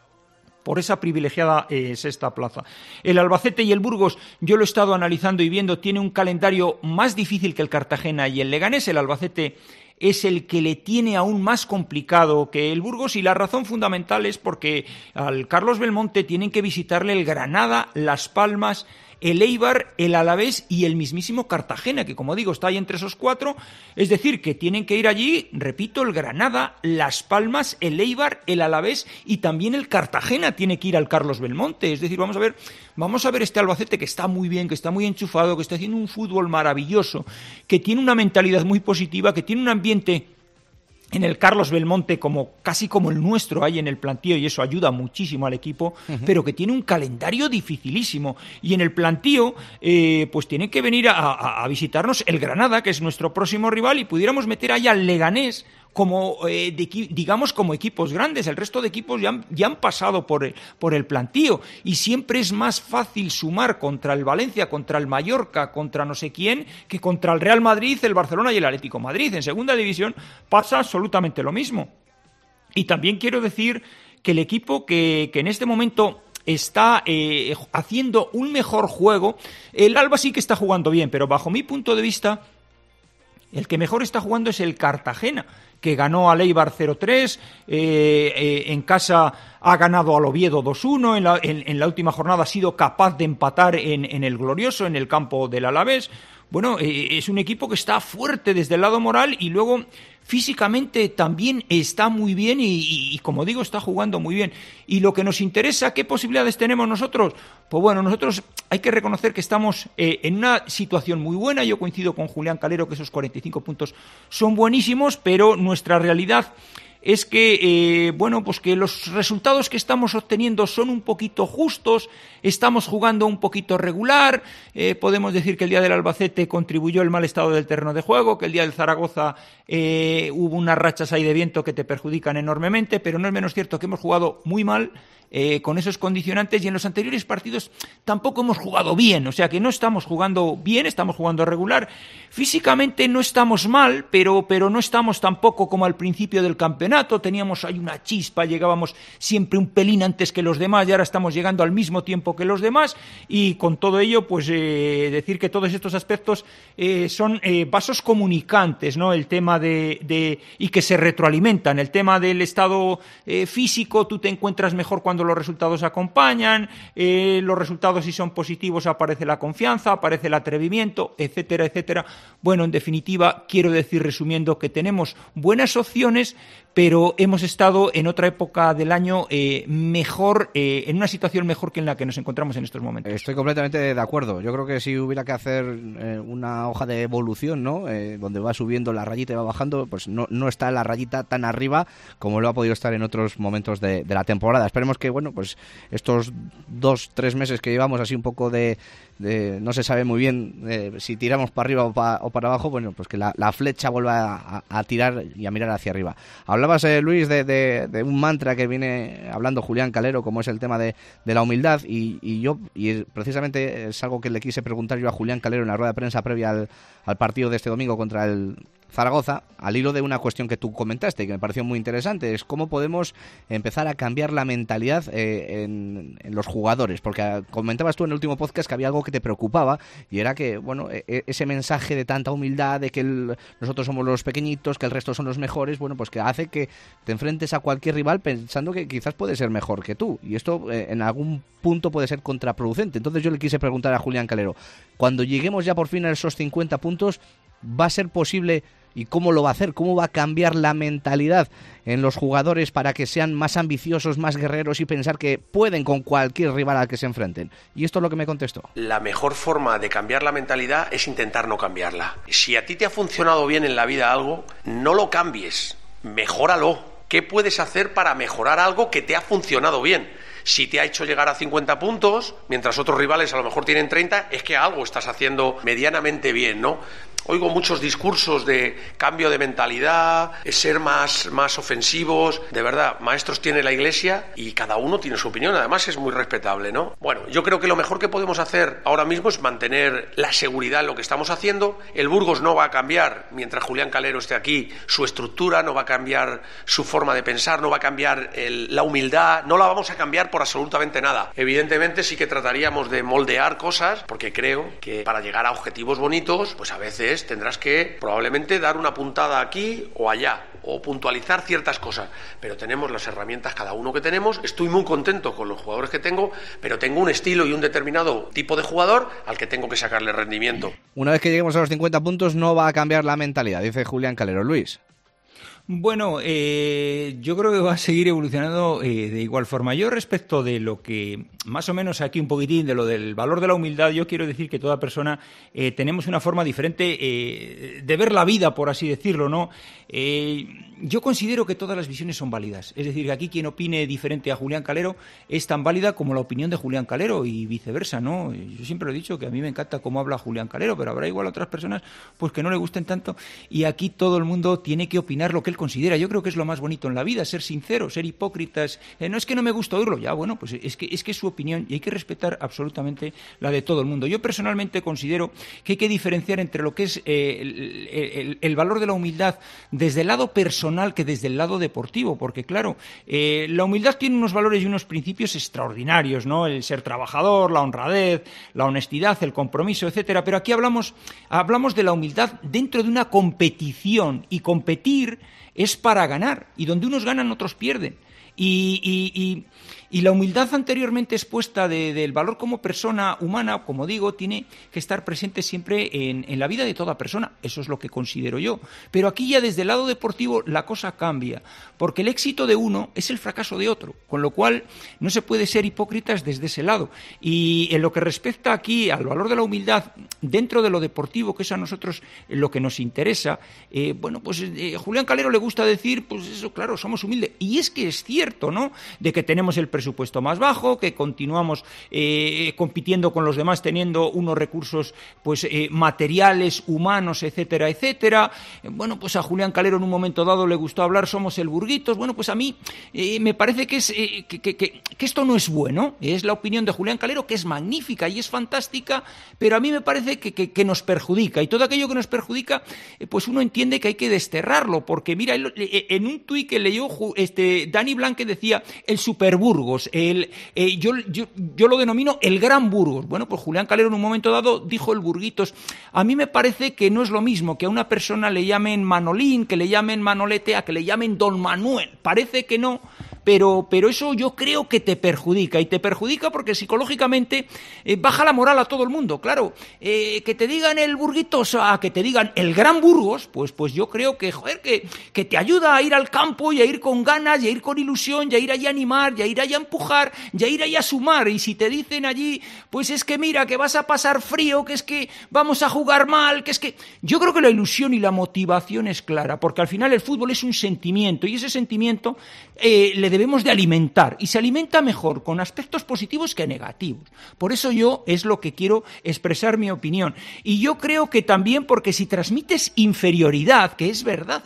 por esa privilegiada sexta plaza. El Albacete y el Burgos, yo lo he estado analizando y viendo, tiene un calendario más difícil que el Cartagena y el Leganés. El Albacete es el que le tiene aún más complicado que el Burgos, y la razón fundamental es porque al Carlos Belmonte tienen que visitarle el Granada, Las Palmas, el Eibar, el Alavés y el mismísimo Cartagena, que como digo está ahí entre esos 4, es decir, que tienen que ir allí, repito, el Granada, Las Palmas, el Eibar, el Alavés y también el Cartagena tiene que ir al Carlos Belmonte. Es decir, vamos a ver este Albacete que está muy bien, que está muy enchufado, que está haciendo un fútbol maravilloso, que tiene una mentalidad muy positiva, que tiene un ambiente en el Carlos Belmonte casi como el nuestro hay en el plantío, y eso ayuda muchísimo al equipo, pero que tiene un calendario dificilísimo. Y en el plantío pues tiene que venir a visitarnos el Granada, que es nuestro próximo rival, y pudiéramos meter ahí al Leganés digamos como equipos grandes. El resto de equipos ya han pasado por el plantío, y siempre es más fácil sumar contra el Valencia, contra el Mallorca, contra no sé quién, que contra el Real Madrid, el Barcelona y el Atlético de Madrid. En segunda división pasa absolutamente lo mismo. Y también quiero decir que el equipo que en este momento está haciendo un mejor juego, el Alba sí que está jugando bien, pero bajo mi punto de vista, el que mejor está jugando es el Cartagena, que ganó al Eibar 0-3, en casa ha ganado al Oviedo 2-1, en la última jornada ha sido capaz de empatar en el Glorioso, en el campo del Alavés. Bueno, es un equipo que está fuerte desde el lado moral, y luego físicamente también está muy bien y como digo, está jugando muy bien. Y lo que nos interesa, ¿qué posibilidades tenemos nosotros? Pues bueno, nosotros hay que reconocer que estamos en una situación muy buena. Yo coincido con Julián Calero que esos 45 puntos son buenísimos, pero nuestra realidad es que, pues que los resultados que estamos obteniendo son un poquito justos, estamos jugando un poquito regular, podemos decir que el día del Albacete contribuyó el mal estado del terreno de juego, que el día del Zaragoza hubo unas rachas ahí de viento que te perjudican enormemente, pero no es menos cierto que hemos jugado muy mal, con esos condicionantes, y en los anteriores partidos tampoco hemos jugado bien, o sea que no estamos jugando bien, estamos jugando regular. Físicamente no estamos mal, pero no estamos tampoco como al principio del campeonato. Teníamos ahí una chispa, llegábamos siempre un pelín antes que los demás, y ahora estamos llegando al mismo tiempo que los demás, y con todo ello, pues decir que todos estos aspectos son vasos comunicantes, ¿no? El tema y que se retroalimentan. El tema del estado físico, tú te encuentras mejor cuando los resultados acompañan, los resultados si son positivos aparece la confianza, aparece el atrevimiento, etcétera, etcétera. Bueno, en definitiva, quiero decir, resumiendo, que tenemos buenas opciones, pero hemos estado en otra época del año mejor, en una situación mejor que en la que nos encontramos en estos momentos. Estoy completamente de acuerdo. Yo creo que si hubiera que hacer una hoja de evolución, ¿no? Donde va subiendo la rayita y va bajando, pues no está la rayita tan arriba como lo ha podido estar en otros momentos de la temporada. Esperemos que, bueno, pues estos 2-3 meses que llevamos así un poco de no se sabe muy bien si tiramos para arriba o para abajo, bueno, pues que la flecha vuelva a tirar y a mirar hacia arriba. Hablabas, Luis, de un mantra que viene hablando Julián Calero, como es el tema de la humildad, y precisamente es algo que le quise preguntar yo a Julián Calero en la rueda de prensa previa al partido de este domingo contra el Zaragoza, al hilo de una cuestión que tú comentaste y que me pareció muy interesante, es cómo podemos empezar a cambiar la mentalidad en los jugadores, porque comentabas tú en el último podcast que había algo que te preocupaba, y era que, bueno, ese mensaje de tanta humildad, de que nosotros somos los pequeñitos, que el resto son los mejores, bueno, pues que hace que te enfrentes a cualquier rival pensando que quizás puede ser mejor que tú, y esto en algún punto puede ser contraproducente. Entonces yo le quise preguntar a Julián Calero, cuando lleguemos ya por fin a esos 50 puntos, ¿va a ser posible? ¿Y cómo lo va a hacer? ¿Cómo va a cambiar la mentalidad en los jugadores para que sean más ambiciosos, más guerreros y pensar que pueden con cualquier rival al que se enfrenten? Y esto es lo que me contestó. La mejor forma de cambiar la mentalidad es intentar no cambiarla. Si a ti te ha funcionado bien en la vida algo, no lo cambies, mejóralo. ¿Qué puedes hacer para mejorar algo que te ha funcionado bien? Si te ha hecho llegar a 50 puntos, mientras otros rivales a lo mejor tienen 30, es que algo estás haciendo medianamente bien, ¿no? Oigo muchos discursos de cambio de mentalidad, ser más ofensivos. De verdad, maestros tiene la Iglesia y cada uno tiene su opinión. Además es muy respetable, ¿no? Bueno, yo creo que lo mejor que podemos hacer ahora mismo es mantener la seguridad en lo que estamos haciendo. El Burgos no va a cambiar mientras Julián Calero esté aquí. Su estructura no va a cambiar, su forma de pensar, no va a cambiar la humildad. No la vamos a cambiar por absolutamente nada. Evidentemente sí que trataríamos de moldear cosas, porque creo que para llegar a objetivos bonitos, pues a veces tendrás que probablemente dar una puntada aquí o allá, o puntualizar ciertas cosas, pero tenemos las herramientas cada uno que tenemos. Estoy muy contento con los jugadores que tengo, pero tengo un estilo y un determinado tipo de jugador al que tengo que sacarle rendimiento. Una vez que lleguemos a los 50 puntos no va a cambiar la mentalidad, dice Julián Calero. Luis. Bueno, yo creo que va a seguir evolucionando de igual forma. Yo, respecto de lo que, más o menos aquí un poquitín, de lo del valor de la humildad, yo quiero decir que toda persona tenemos una forma diferente de ver la vida, por así decirlo, ¿no? Yo considero que todas las visiones son válidas. Es decir, que aquí quien opine diferente a Julián Calero es tan válida como la opinión de Julián Calero y viceversa, ¿no? Yo siempre lo he dicho, que a mí me encanta cómo habla Julián Calero, pero habrá igual otras personas pues que no le gusten tanto, y aquí todo el mundo tiene que opinar lo que él considera. Yo creo que es lo más bonito en la vida, ser sincero, ser hipócritas. No es que no me gusta oírlo, ya, bueno, pues es que es su opinión y hay que respetar absolutamente la de todo el mundo. Yo personalmente considero que hay que diferenciar entre lo que es el valor de la humildad desde el lado personal que desde el lado deportivo, porque claro, la humildad tiene unos valores y unos principios extraordinarios, ¿no? El ser trabajador, la honradez, la honestidad, el compromiso, etcétera. Pero aquí hablamos de la humildad dentro de una competición, y competir es para ganar, y donde unos ganan otros pierden. Y la humildad anteriormente expuesta del valor como persona humana, como digo, tiene que estar presente siempre en la vida de toda persona. Eso es lo que considero yo. Pero aquí ya desde el lado deportivo la cosa cambia, porque el éxito de uno es el fracaso de otro, con lo cual no se puede ser hipócritas desde ese lado. Y en lo que respecta aquí al valor de la humildad dentro de lo deportivo, que es a nosotros lo que nos interesa, Julián Calero le gusta decir, pues eso, claro, somos humildes. Y es que es cierto, ¿no?, de que tenemos el presupuesto más bajo, que continuamos compitiendo con los demás teniendo unos recursos materiales, humanos, etcétera, etcétera. Bueno, pues a Julián Calero en un momento dado le gustó hablar, somos el Burguitos. Bueno, pues a mí me parece que esto no es bueno. Es la opinión de Julián Calero, que es magnífica y es fantástica, pero a mí me parece que nos perjudica, y todo aquello que nos perjudica, pues uno entiende que hay que desterrarlo, porque mira, en un tuit que leyó Dani Blanque decía el Superburgos, yo lo denomino el Gran Burgos. Bueno, pues Julián Calero en un momento dado dijo el Burguitos. A mí me parece que no es lo mismo que a una persona le llamen Manolín, que le llamen Manolete, a que le llamen Don Manuel. Parece que no, pero eso yo creo que te perjudica, y te perjudica porque psicológicamente baja la moral a todo el mundo. Claro, que te digan el Burguitos a que te digan el Gran Burgos, pues yo creo que, que te ayuda a ir al campo y a ir con ganas, y a ir con ilusión, y a ir allí a animar, y a ir allí a empujar, y a ir allí a sumar. Y si te dicen allí, pues es que mira, que vas a pasar frío, que es que vamos a jugar mal, que es que... Yo creo que la ilusión y la motivación es clara, porque al final el fútbol es un sentimiento, y ese sentimiento le debemos de alimentar, y se alimenta mejor con aspectos positivos que negativos. Por eso yo es lo que quiero expresar mi opinión. Y yo creo que también porque si transmites inferioridad, que es verdad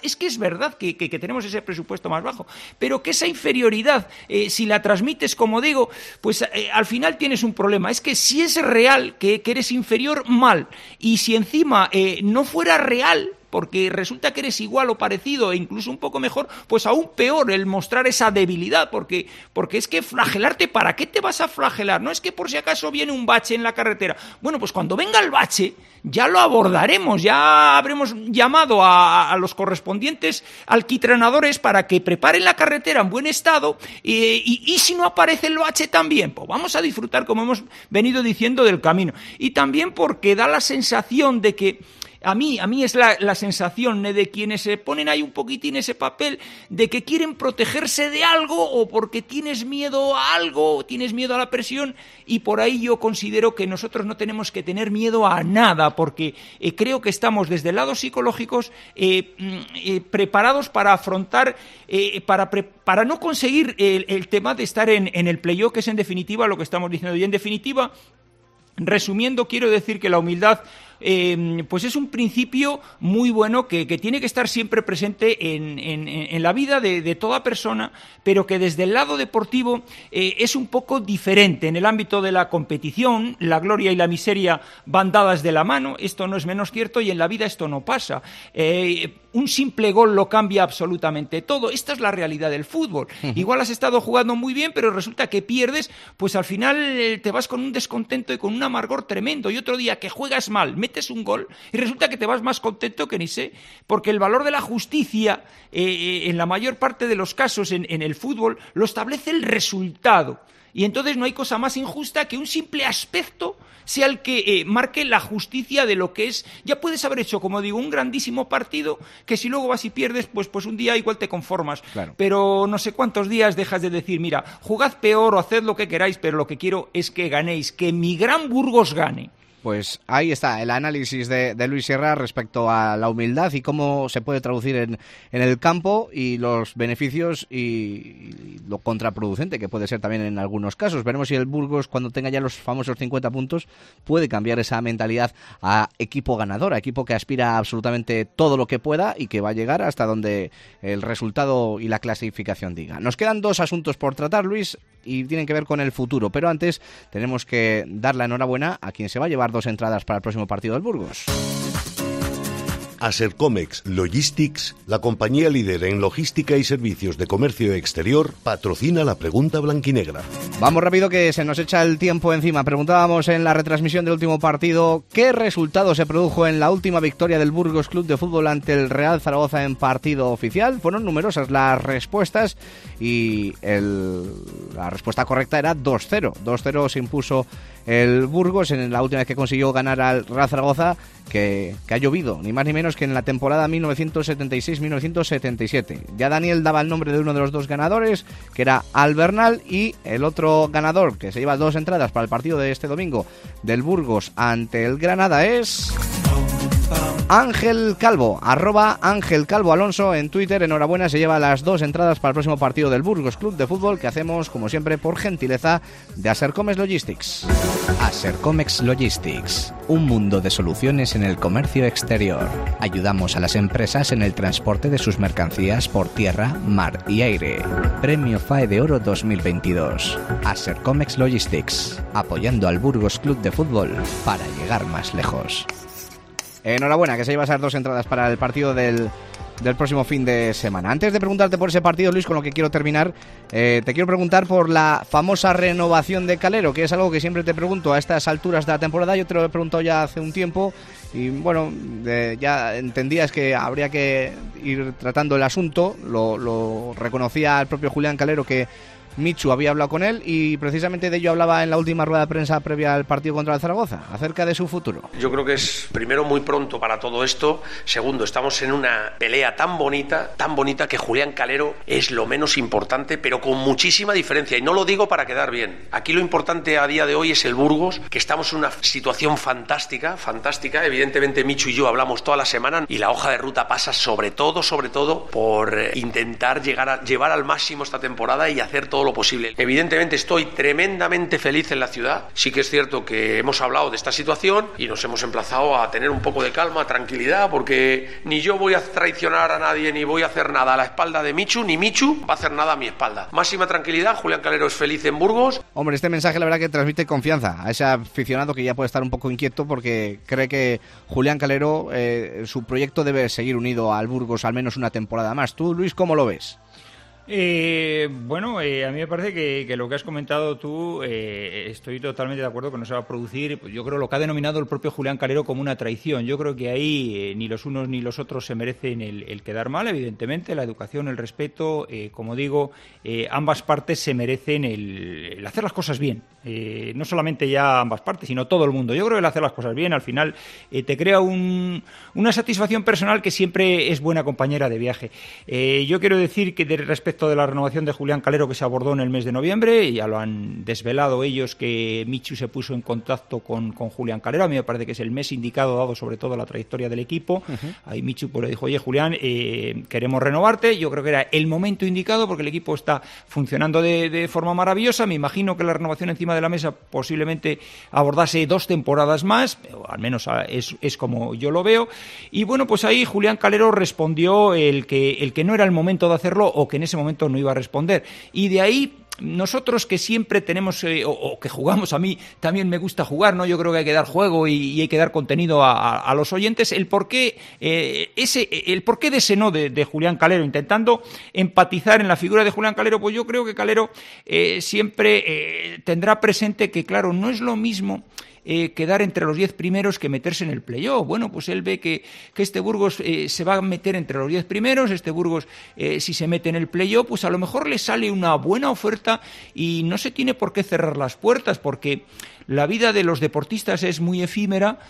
que tenemos ese presupuesto más bajo, pero que esa inferioridad, si la transmites, como digo, pues al final tienes un problema. Es que si es real que eres inferior, mal, y si encima no fuera real, porque resulta que eres igual o parecido e incluso un poco mejor, pues aún peor el mostrar esa debilidad, porque es que flagelarte, ¿para qué te vas a flagelar? No es que por si acaso viene un bache en la carretera. Bueno, pues cuando venga el bache ya lo abordaremos, ya habremos llamado a los correspondientes alquitranadores para que preparen la carretera en buen estado, y si no aparece el bache también, pues vamos a disfrutar, como hemos venido diciendo, del camino. Y también porque da la sensación de que a mí es la sensación de quienes se ponen ahí un poquitín ese papel de que quieren protegerse de algo, o porque tienes miedo a algo, tienes miedo a la presión, y por ahí yo considero que nosotros no tenemos que tener miedo a nada, porque creo que estamos desde lados psicológicos preparados para afrontar, para no conseguir el tema de estar en el playoff, que es en definitiva lo que estamos diciendo. Y en definitiva, resumiendo, quiero decir que la humildad pues es un principio muy bueno que tiene que estar siempre presente en la vida de toda persona, pero que desde el lado deportivo es un poco diferente. En el ámbito de la competición, la gloria y la miseria van dadas de la mano, esto no es menos cierto, y en la vida esto no pasa. Un simple gol lo cambia absolutamente todo. Esta es la realidad del fútbol. Igual has estado jugando muy bien, pero resulta que pierdes, pues al final te vas con un descontento y con un amargor tremendo, y otro día que juegas mal, metes un gol y resulta que te vas más contento que ni sé, porque el valor de la justicia en la mayor parte de los casos en el fútbol lo establece el resultado, y entonces no hay cosa más injusta que un simple aspecto sea el que marque la justicia de lo que es. Ya puedes haber hecho, como digo, un grandísimo partido, que si luego vas y pierdes, pues un día igual te conformas. Claro. Pero no sé cuántos días dejas de decir, mira, jugad peor o haced lo que queráis, pero lo que quiero es que ganéis, que mi Gran Burgos gane. Pues ahí está el análisis de Luis Sierra respecto a la humildad y cómo se puede traducir en el campo, y los beneficios y lo contraproducente que puede ser también en algunos casos. Veremos si el Burgos, cuando tenga ya los famosos 50 puntos, puede cambiar esa mentalidad a equipo ganador, a equipo que aspira a absolutamente todo lo que pueda y que va a llegar hasta donde el resultado y la clasificación diga. Nos quedan 2 asuntos por tratar, Luis, y tienen que ver con el futuro, pero antes tenemos que dar la enhorabuena a quien se va a llevar 2 entradas para el próximo partido del Burgos. Asercomex Logistics, la compañía líder en logística y servicios de comercio exterior, patrocina la pregunta blanquinegra. Vamos rápido que se nos echa el tiempo encima. Preguntábamos en la retransmisión del último partido qué resultado se produjo en la última victoria del Burgos Club de Fútbol ante el Real Zaragoza en partido oficial. Fueron numerosas las respuestas y la respuesta correcta era 2-0. 2-0 se impuso el Burgos en la última vez que consiguió ganar al Real Zaragoza, que ha llovido, ni más ni menos que en la temporada 1976-1977. Ya Daniel daba el nombre de uno de los 2 ganadores, que era Albernal, y el otro ganador, que se lleva 2 entradas para el partido de este domingo del Burgos ante el Granada, es Ángel Calvo, @Ángel Calvo Alonso en Twitter. Enhorabuena, se lleva las 2 entradas para el próximo partido del Burgos Club de Fútbol, que hacemos, como siempre, por gentileza de Asercomex Logistics. Asercomex Logistics, un mundo de soluciones en el comercio exterior. Ayudamos a las empresas en el transporte de sus mercancías por tierra, mar y aire. Premio FAE de Oro 2022. Asercomex Logistics, apoyando al Burgos Club de Fútbol para llegar más lejos. Enhorabuena, que se lleva esas 2 entradas para el partido del próximo fin de semana. Antes de preguntarte por ese partido, Luis, con lo que quiero terminar, te quiero preguntar por la famosa renovación de Calero, que es algo que siempre te pregunto a estas alturas de la temporada. Yo te lo he preguntado ya hace un tiempo y bueno, ya entendías que habría que ir tratando el asunto. Lo reconocía el propio Julián Calero, que Michu había hablado con él, y precisamente de ello hablaba en la última rueda de prensa previa al partido contra el Zaragoza, acerca de su futuro. Yo creo que es, primero, muy pronto para todo esto. Segundo, estamos en una pelea tan bonita que Julián Calero es lo menos importante, pero con muchísima diferencia. Y no lo digo para quedar bien. Aquí lo importante a día de hoy es el Burgos, que estamos en una situación fantástica. Evidentemente Michu y yo hablamos toda la semana y la hoja de ruta pasa sobre todo por intentar llevar al máximo esta temporada y hacer todo lo posible. Evidentemente estoy tremendamente feliz en la ciudad. Sí que es cierto que hemos hablado de esta situación y nos hemos emplazado a tener un poco de calma, tranquilidad, porque ni yo voy a traicionar a nadie ni voy a hacer nada a la espalda de Michu, ni Michu va a hacer nada a mi espalda. Máxima tranquilidad, Julián Calero es feliz en Burgos. Hombre, este mensaje la verdad que transmite confianza a ese aficionado que ya puede estar un poco inquieto porque cree que Julián Calero, su proyecto debe seguir unido al Burgos al menos una temporada más. ¿Tú, Luis, cómo lo ves? Bueno, a mí me parece que lo que has comentado tú, estoy totalmente de acuerdo que no se va a producir. Yo creo lo que ha denominado el propio Julián Calero como una traición. Yo creo que ahí ni los unos ni los otros se merecen el quedar mal. Evidentemente, la educación, el respeto, como digo, ambas partes se merecen el hacer las cosas bien. No solamente ya ambas partes, sino todo el mundo. Yo creo que el hacer las cosas bien al final te crea una satisfacción personal que siempre es buena compañera de viaje. Yo quiero decir que respecto de la renovación de Julián Calero, que se abordó en el mes de noviembre, y ya lo han desvelado ellos, que Michu se puso en contacto con Julián Calero. A mí me parece que es el mes indicado, dado sobre todo la trayectoria del equipo. Ahí Michu pues le dijo: oye, Julián, queremos renovarte. Yo creo que era el momento indicado porque el equipo está funcionando de forma maravillosa. Me imagino que la renovación encima de la mesa posiblemente abordase 2 temporadas más, o al menos es como yo lo veo. Y bueno, pues ahí Julián Calero respondió el que no era el momento de hacerlo, o que en ese momento no iba a responder. Y de ahí nosotros, que siempre tenemos o que jugamos, a mí también me gusta jugar, ¿no? Yo creo que hay que dar juego y hay que dar contenido a los oyentes. El porqué de ese no de Julián Calero, intentando empatizar en la figura de Julián Calero, pues yo creo que Calero siempre tendrá presente que, claro, no es lo mismo quedar entre los 10 primeros que meterse en el playoff. Bueno, pues él ve que este Burgos se va a meter entre los 10 primeros. Este Burgos, si se mete en el playoff, pues a lo mejor le sale una buena oferta y no se tiene por qué cerrar las puertas, porque la vida de los deportistas es muy efímera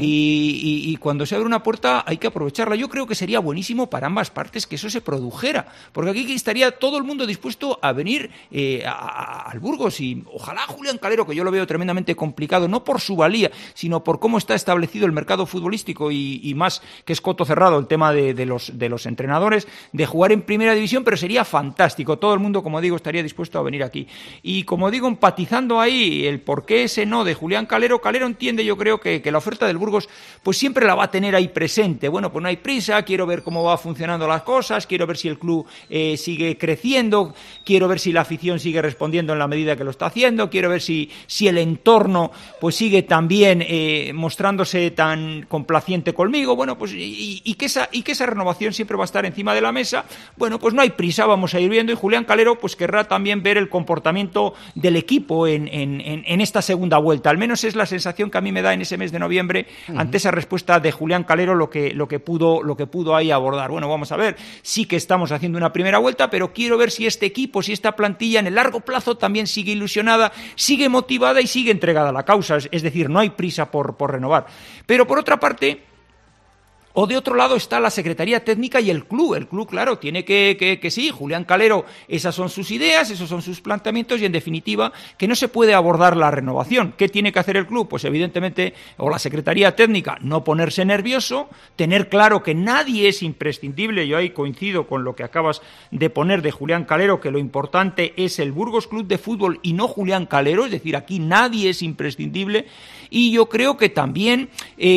y cuando se abre una puerta hay que aprovecharla. Yo creo que sería buenísimo para ambas partes que eso se produjera, porque aquí estaría todo el mundo dispuesto a venir al Burgos, y ojalá Julián Calero, que yo lo veo tremendamente complicado, no por su su valía, sino por cómo está establecido el mercado futbolístico y más que es coto cerrado el tema de los entrenadores, de jugar en primera división, pero sería fantástico. Todo el mundo, como digo, estaría dispuesto a venir aquí. Y como digo, empatizando ahí el por qué ese no de Julián Calero entiende, yo creo que la oferta del Burgos pues siempre la va a tener ahí presente. Bueno, pues no hay prisa, quiero ver cómo va funcionando las cosas, quiero ver si el club sigue creciendo, quiero ver si la afición sigue respondiendo en la medida que lo está haciendo, quiero ver si el entorno pues sigue también mostrándose tan complaciente conmigo. Bueno, pues y que esa renovación siempre va a estar encima de la mesa. Bueno, pues no hay prisa, vamos a ir viendo, y Julián Calero pues querrá también ver el comportamiento del equipo en esta segunda vuelta. Al menos es la sensación que a mí me da en ese mes de noviembre ante esa respuesta de Julián Calero lo que pudo ahí abordar. Bueno, vamos a ver, sí que estamos haciendo una primera vuelta, pero quiero ver si este equipo, si esta plantilla en el largo plazo también sigue ilusionada, sigue motivada y sigue entregada a la causa. Es decir, no hay prisa por renovar. Pero por otra parte, o de otro lado está la Secretaría Técnica y el club. El club, claro, tiene que sí, Julián Calero, esas son sus ideas, esos son sus planteamientos y, en definitiva, que no se puede abordar la renovación. ¿Qué tiene que hacer el club? Pues, evidentemente, o la Secretaría Técnica, no ponerse nervioso, tener claro que nadie es imprescindible. Yo ahí coincido con lo que acabas de poner de Julián Calero, que lo importante es el Burgos Club de Fútbol y no Julián Calero, es decir, aquí nadie es imprescindible. Y yo creo que también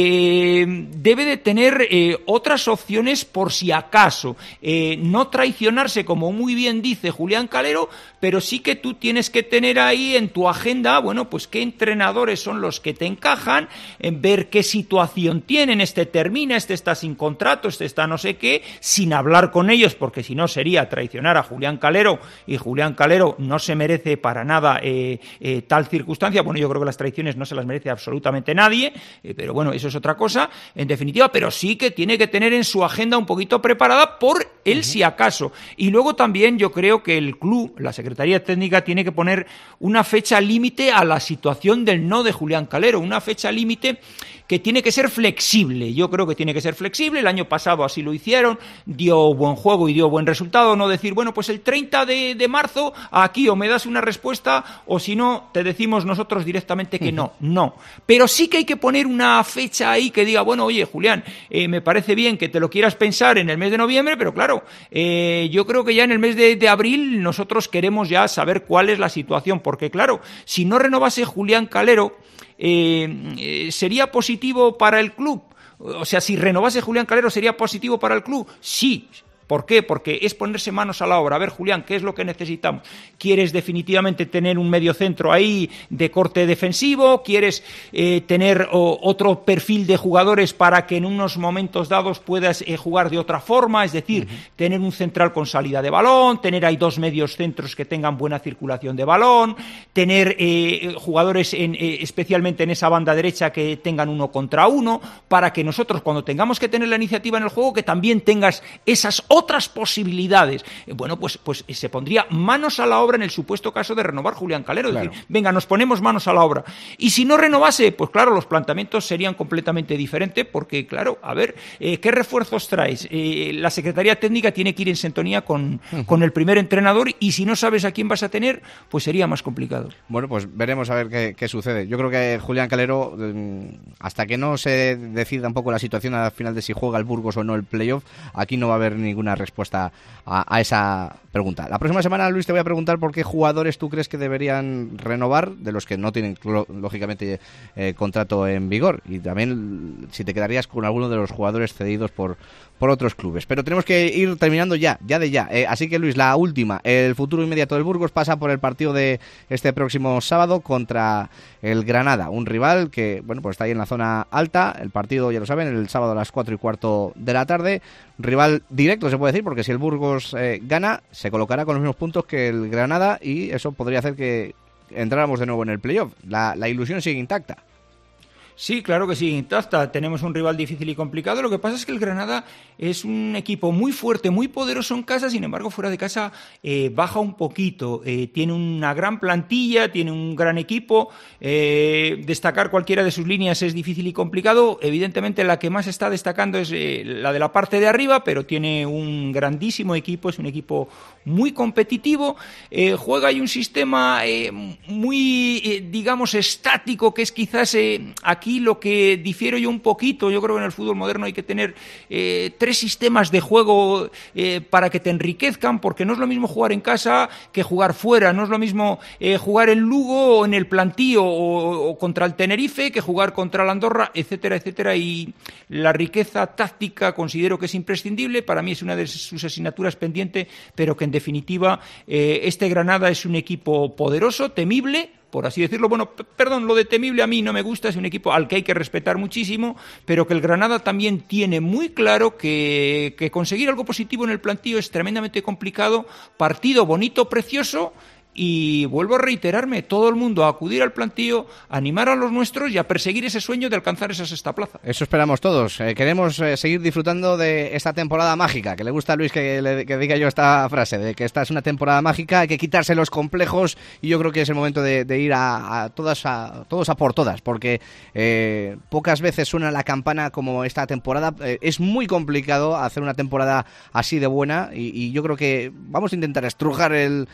debe de tener otras opciones por si acaso. No traicionarse, como muy bien dice Julián Calero, pero sí que tú tienes que tener ahí en tu agenda, bueno, pues qué entrenadores son los que te encajan, en ver qué situación tienen, este termina, este está sin contrato, este está no sé qué, sin hablar con ellos, porque si no sería traicionar a Julián Calero, y Julián Calero no se merece para nada tal circunstancia. Bueno, yo creo que las traiciones no se las merece absolutamente nadie, pero bueno, eso es otra cosa, en definitiva, pero sí que tiene que tener en su agenda un poquito preparada por él si acaso. Y luego también yo creo que el club, la Secretaría Técnica, tiene que poner una fecha límite a la situación del no de Julián Calero, una fecha límite que tiene que ser flexible. Yo creo que tiene que ser flexible. El año pasado así lo hicieron, dio buen juego y dio buen resultado. No decir, bueno, pues el 30 de marzo aquí o me das una respuesta o si no te decimos nosotros directamente que no. Pero sí que hay que poner una fecha ahí que diga, bueno, oye, Julián, me parece bien que te lo quieras pensar en el mes de noviembre, pero claro, yo creo que ya en el mes de abril nosotros queremos ya saber cuál es la situación, porque claro, si no renovase Julián Calero, ¿sería positivo para el club? O sea, si renovase Julián Calero, ¿sería positivo para el club? Sí. ¿Por qué? Porque es ponerse manos a la obra. A ver, Julián, ¿qué es lo que necesitamos? ¿Quieres definitivamente tener un mediocentro ahí de corte defensivo? ¿Quieres tener otro perfil de jugadores para que en unos momentos dados puedas jugar de otra forma? Es decir, tener un central con salida de balón, tener ahí dos medios centros que tengan buena circulación de balón, tener jugadores especialmente en esa banda derecha que tengan 1 contra 1, para que nosotros, cuando tengamos que tener la iniciativa en el juego, que también tengas esas otras posibilidades. Bueno, pues se pondría manos a la obra en el supuesto caso de renovar Julián Calero. Claro. Es decir, venga, nos ponemos manos a la obra. Y si no renovase, pues claro, los planteamientos serían completamente diferentes, porque claro, a ver, ¿qué refuerzos traes? La Secretaría Técnica tiene que ir en sintonía con el primer entrenador, y si no sabes a quién vas a tener, pues sería más complicado. Bueno, pues veremos a ver qué sucede. Yo creo que Julián Calero, hasta que no se decida un poco la situación al final de si juega el Burgos o no el playoff, aquí no va a haber ninguna respuesta a esa pregunta. La próxima semana, Luis, te voy a preguntar por qué jugadores tú crees que deberían renovar, de los que no tienen lógicamente contrato en vigor, y también si te quedarías con alguno de los jugadores cedidos por otros clubes. Pero tenemos que ir terminando ya. Así que, Luis, la última. El futuro inmediato del Burgos pasa por el partido de este próximo sábado contra el Granada, un rival que, bueno, pues está ahí en la zona alta. El partido, ya lo saben, el sábado a las 4:15 de la tarde. Rival directo, se puede decir, porque si el Burgos gana, se colocará con los mismos puntos que el Granada, y eso podría hacer que entráramos de nuevo en el playoff. La ilusión sigue intacta. Sí, claro que sí. Tafta, tenemos un rival difícil y complicado. Lo que pasa es que el Granada es un equipo muy fuerte, muy poderoso en casa, sin embargo, fuera de casa baja un poquito. Tiene una gran plantilla, tiene un gran equipo. Destacar cualquiera de sus líneas es difícil y complicado. Evidentemente, la que más está destacando es la de la parte de arriba, pero tiene un grandísimo equipo, es un equipo muy competitivo. Juega y un sistema muy, digamos, estático, que es quizás aquí lo que difiero yo un poquito. Yo creo que en el fútbol moderno hay que tener 3 sistemas de juego para que te enriquezcan, porque no es lo mismo jugar en casa que jugar fuera, no es lo mismo jugar en Lugo o en el Plantío o contra el Tenerife que jugar contra el Andorra, etcétera, etcétera, y la riqueza táctica considero que es imprescindible. Para mí es una de sus asignaturas pendiente, pero que en definitiva este Granada es un equipo poderoso, temible, por así decirlo. Bueno, perdón, lo de temible a mí no me gusta, es un equipo al que hay que respetar muchísimo, pero que el Granada también tiene muy claro que conseguir algo positivo en el plantío es tremendamente complicado. Partido bonito, precioso. Y vuelvo a reiterarme, todo el mundo a acudir al plantío, a animar a los nuestros y a perseguir ese sueño de alcanzar esa sexta plaza. Eso esperamos todos. Queremos seguir disfrutando de esta temporada mágica, que le gusta a Luis que diga yo esta frase, de que esta es una temporada mágica, hay que quitarse los complejos, y yo creo que es el momento de ir a todos a por todas, porque pocas veces suena la campana como esta temporada. Es muy complicado hacer una temporada así de buena, y yo creo que vamos a intentar estrujar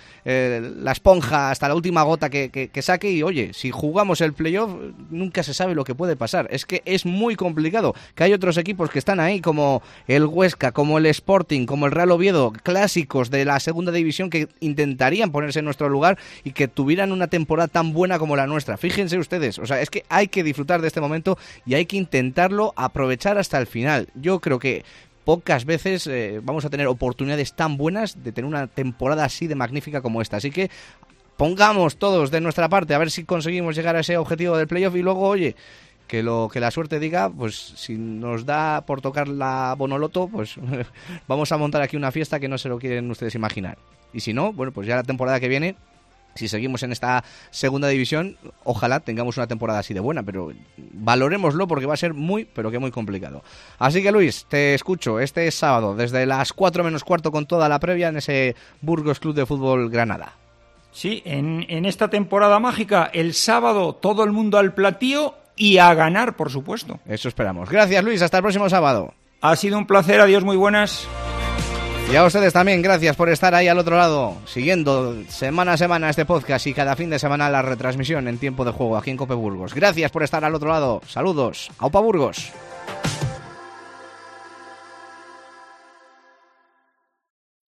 la esponja hasta la última gota que saque, y oye, si jugamos el playoff nunca se sabe lo que puede pasar. Es que es muy complicado, que hay otros equipos que están ahí, como el Huesca, como el Sporting, como el Real Oviedo, clásicos de la segunda división, que intentarían ponerse en nuestro lugar y que tuvieran una temporada tan buena como la nuestra. Fíjense ustedes, o sea, es que hay que disfrutar de este momento y hay que intentarlo aprovechar hasta el final. Yo creo que pocas veces vamos a tener oportunidades tan buenas de tener una temporada así de magnífica como esta. Así que pongamos todos de nuestra parte a ver si conseguimos llegar a ese objetivo del playoff, y luego, oye, que la suerte diga, pues si nos da por tocar la Bonoloto, pues vamos a montar aquí una fiesta que no se lo quieren ustedes imaginar. Y si no, bueno, pues ya la temporada que viene, si seguimos en esta segunda división, ojalá tengamos una temporada así de buena, pero valorémoslo porque va a ser muy, pero que muy complicado. Así que, Luis, te escucho este sábado desde las 4 menos cuarto con toda la previa en ese Burgos Club de Fútbol Granada. Sí, en esta temporada mágica, el sábado todo el mundo al platío y a ganar, por supuesto. Eso esperamos. Gracias, Luis, hasta el próximo sábado. Ha sido un placer, adiós, muy buenas. Y a ustedes también, gracias por estar ahí al otro lado, siguiendo semana a semana este podcast y cada fin de semana la retransmisión en tiempo de juego aquí en COPE Burgos. Gracias por estar al otro lado. Saludos. ¡Aupa Burgos!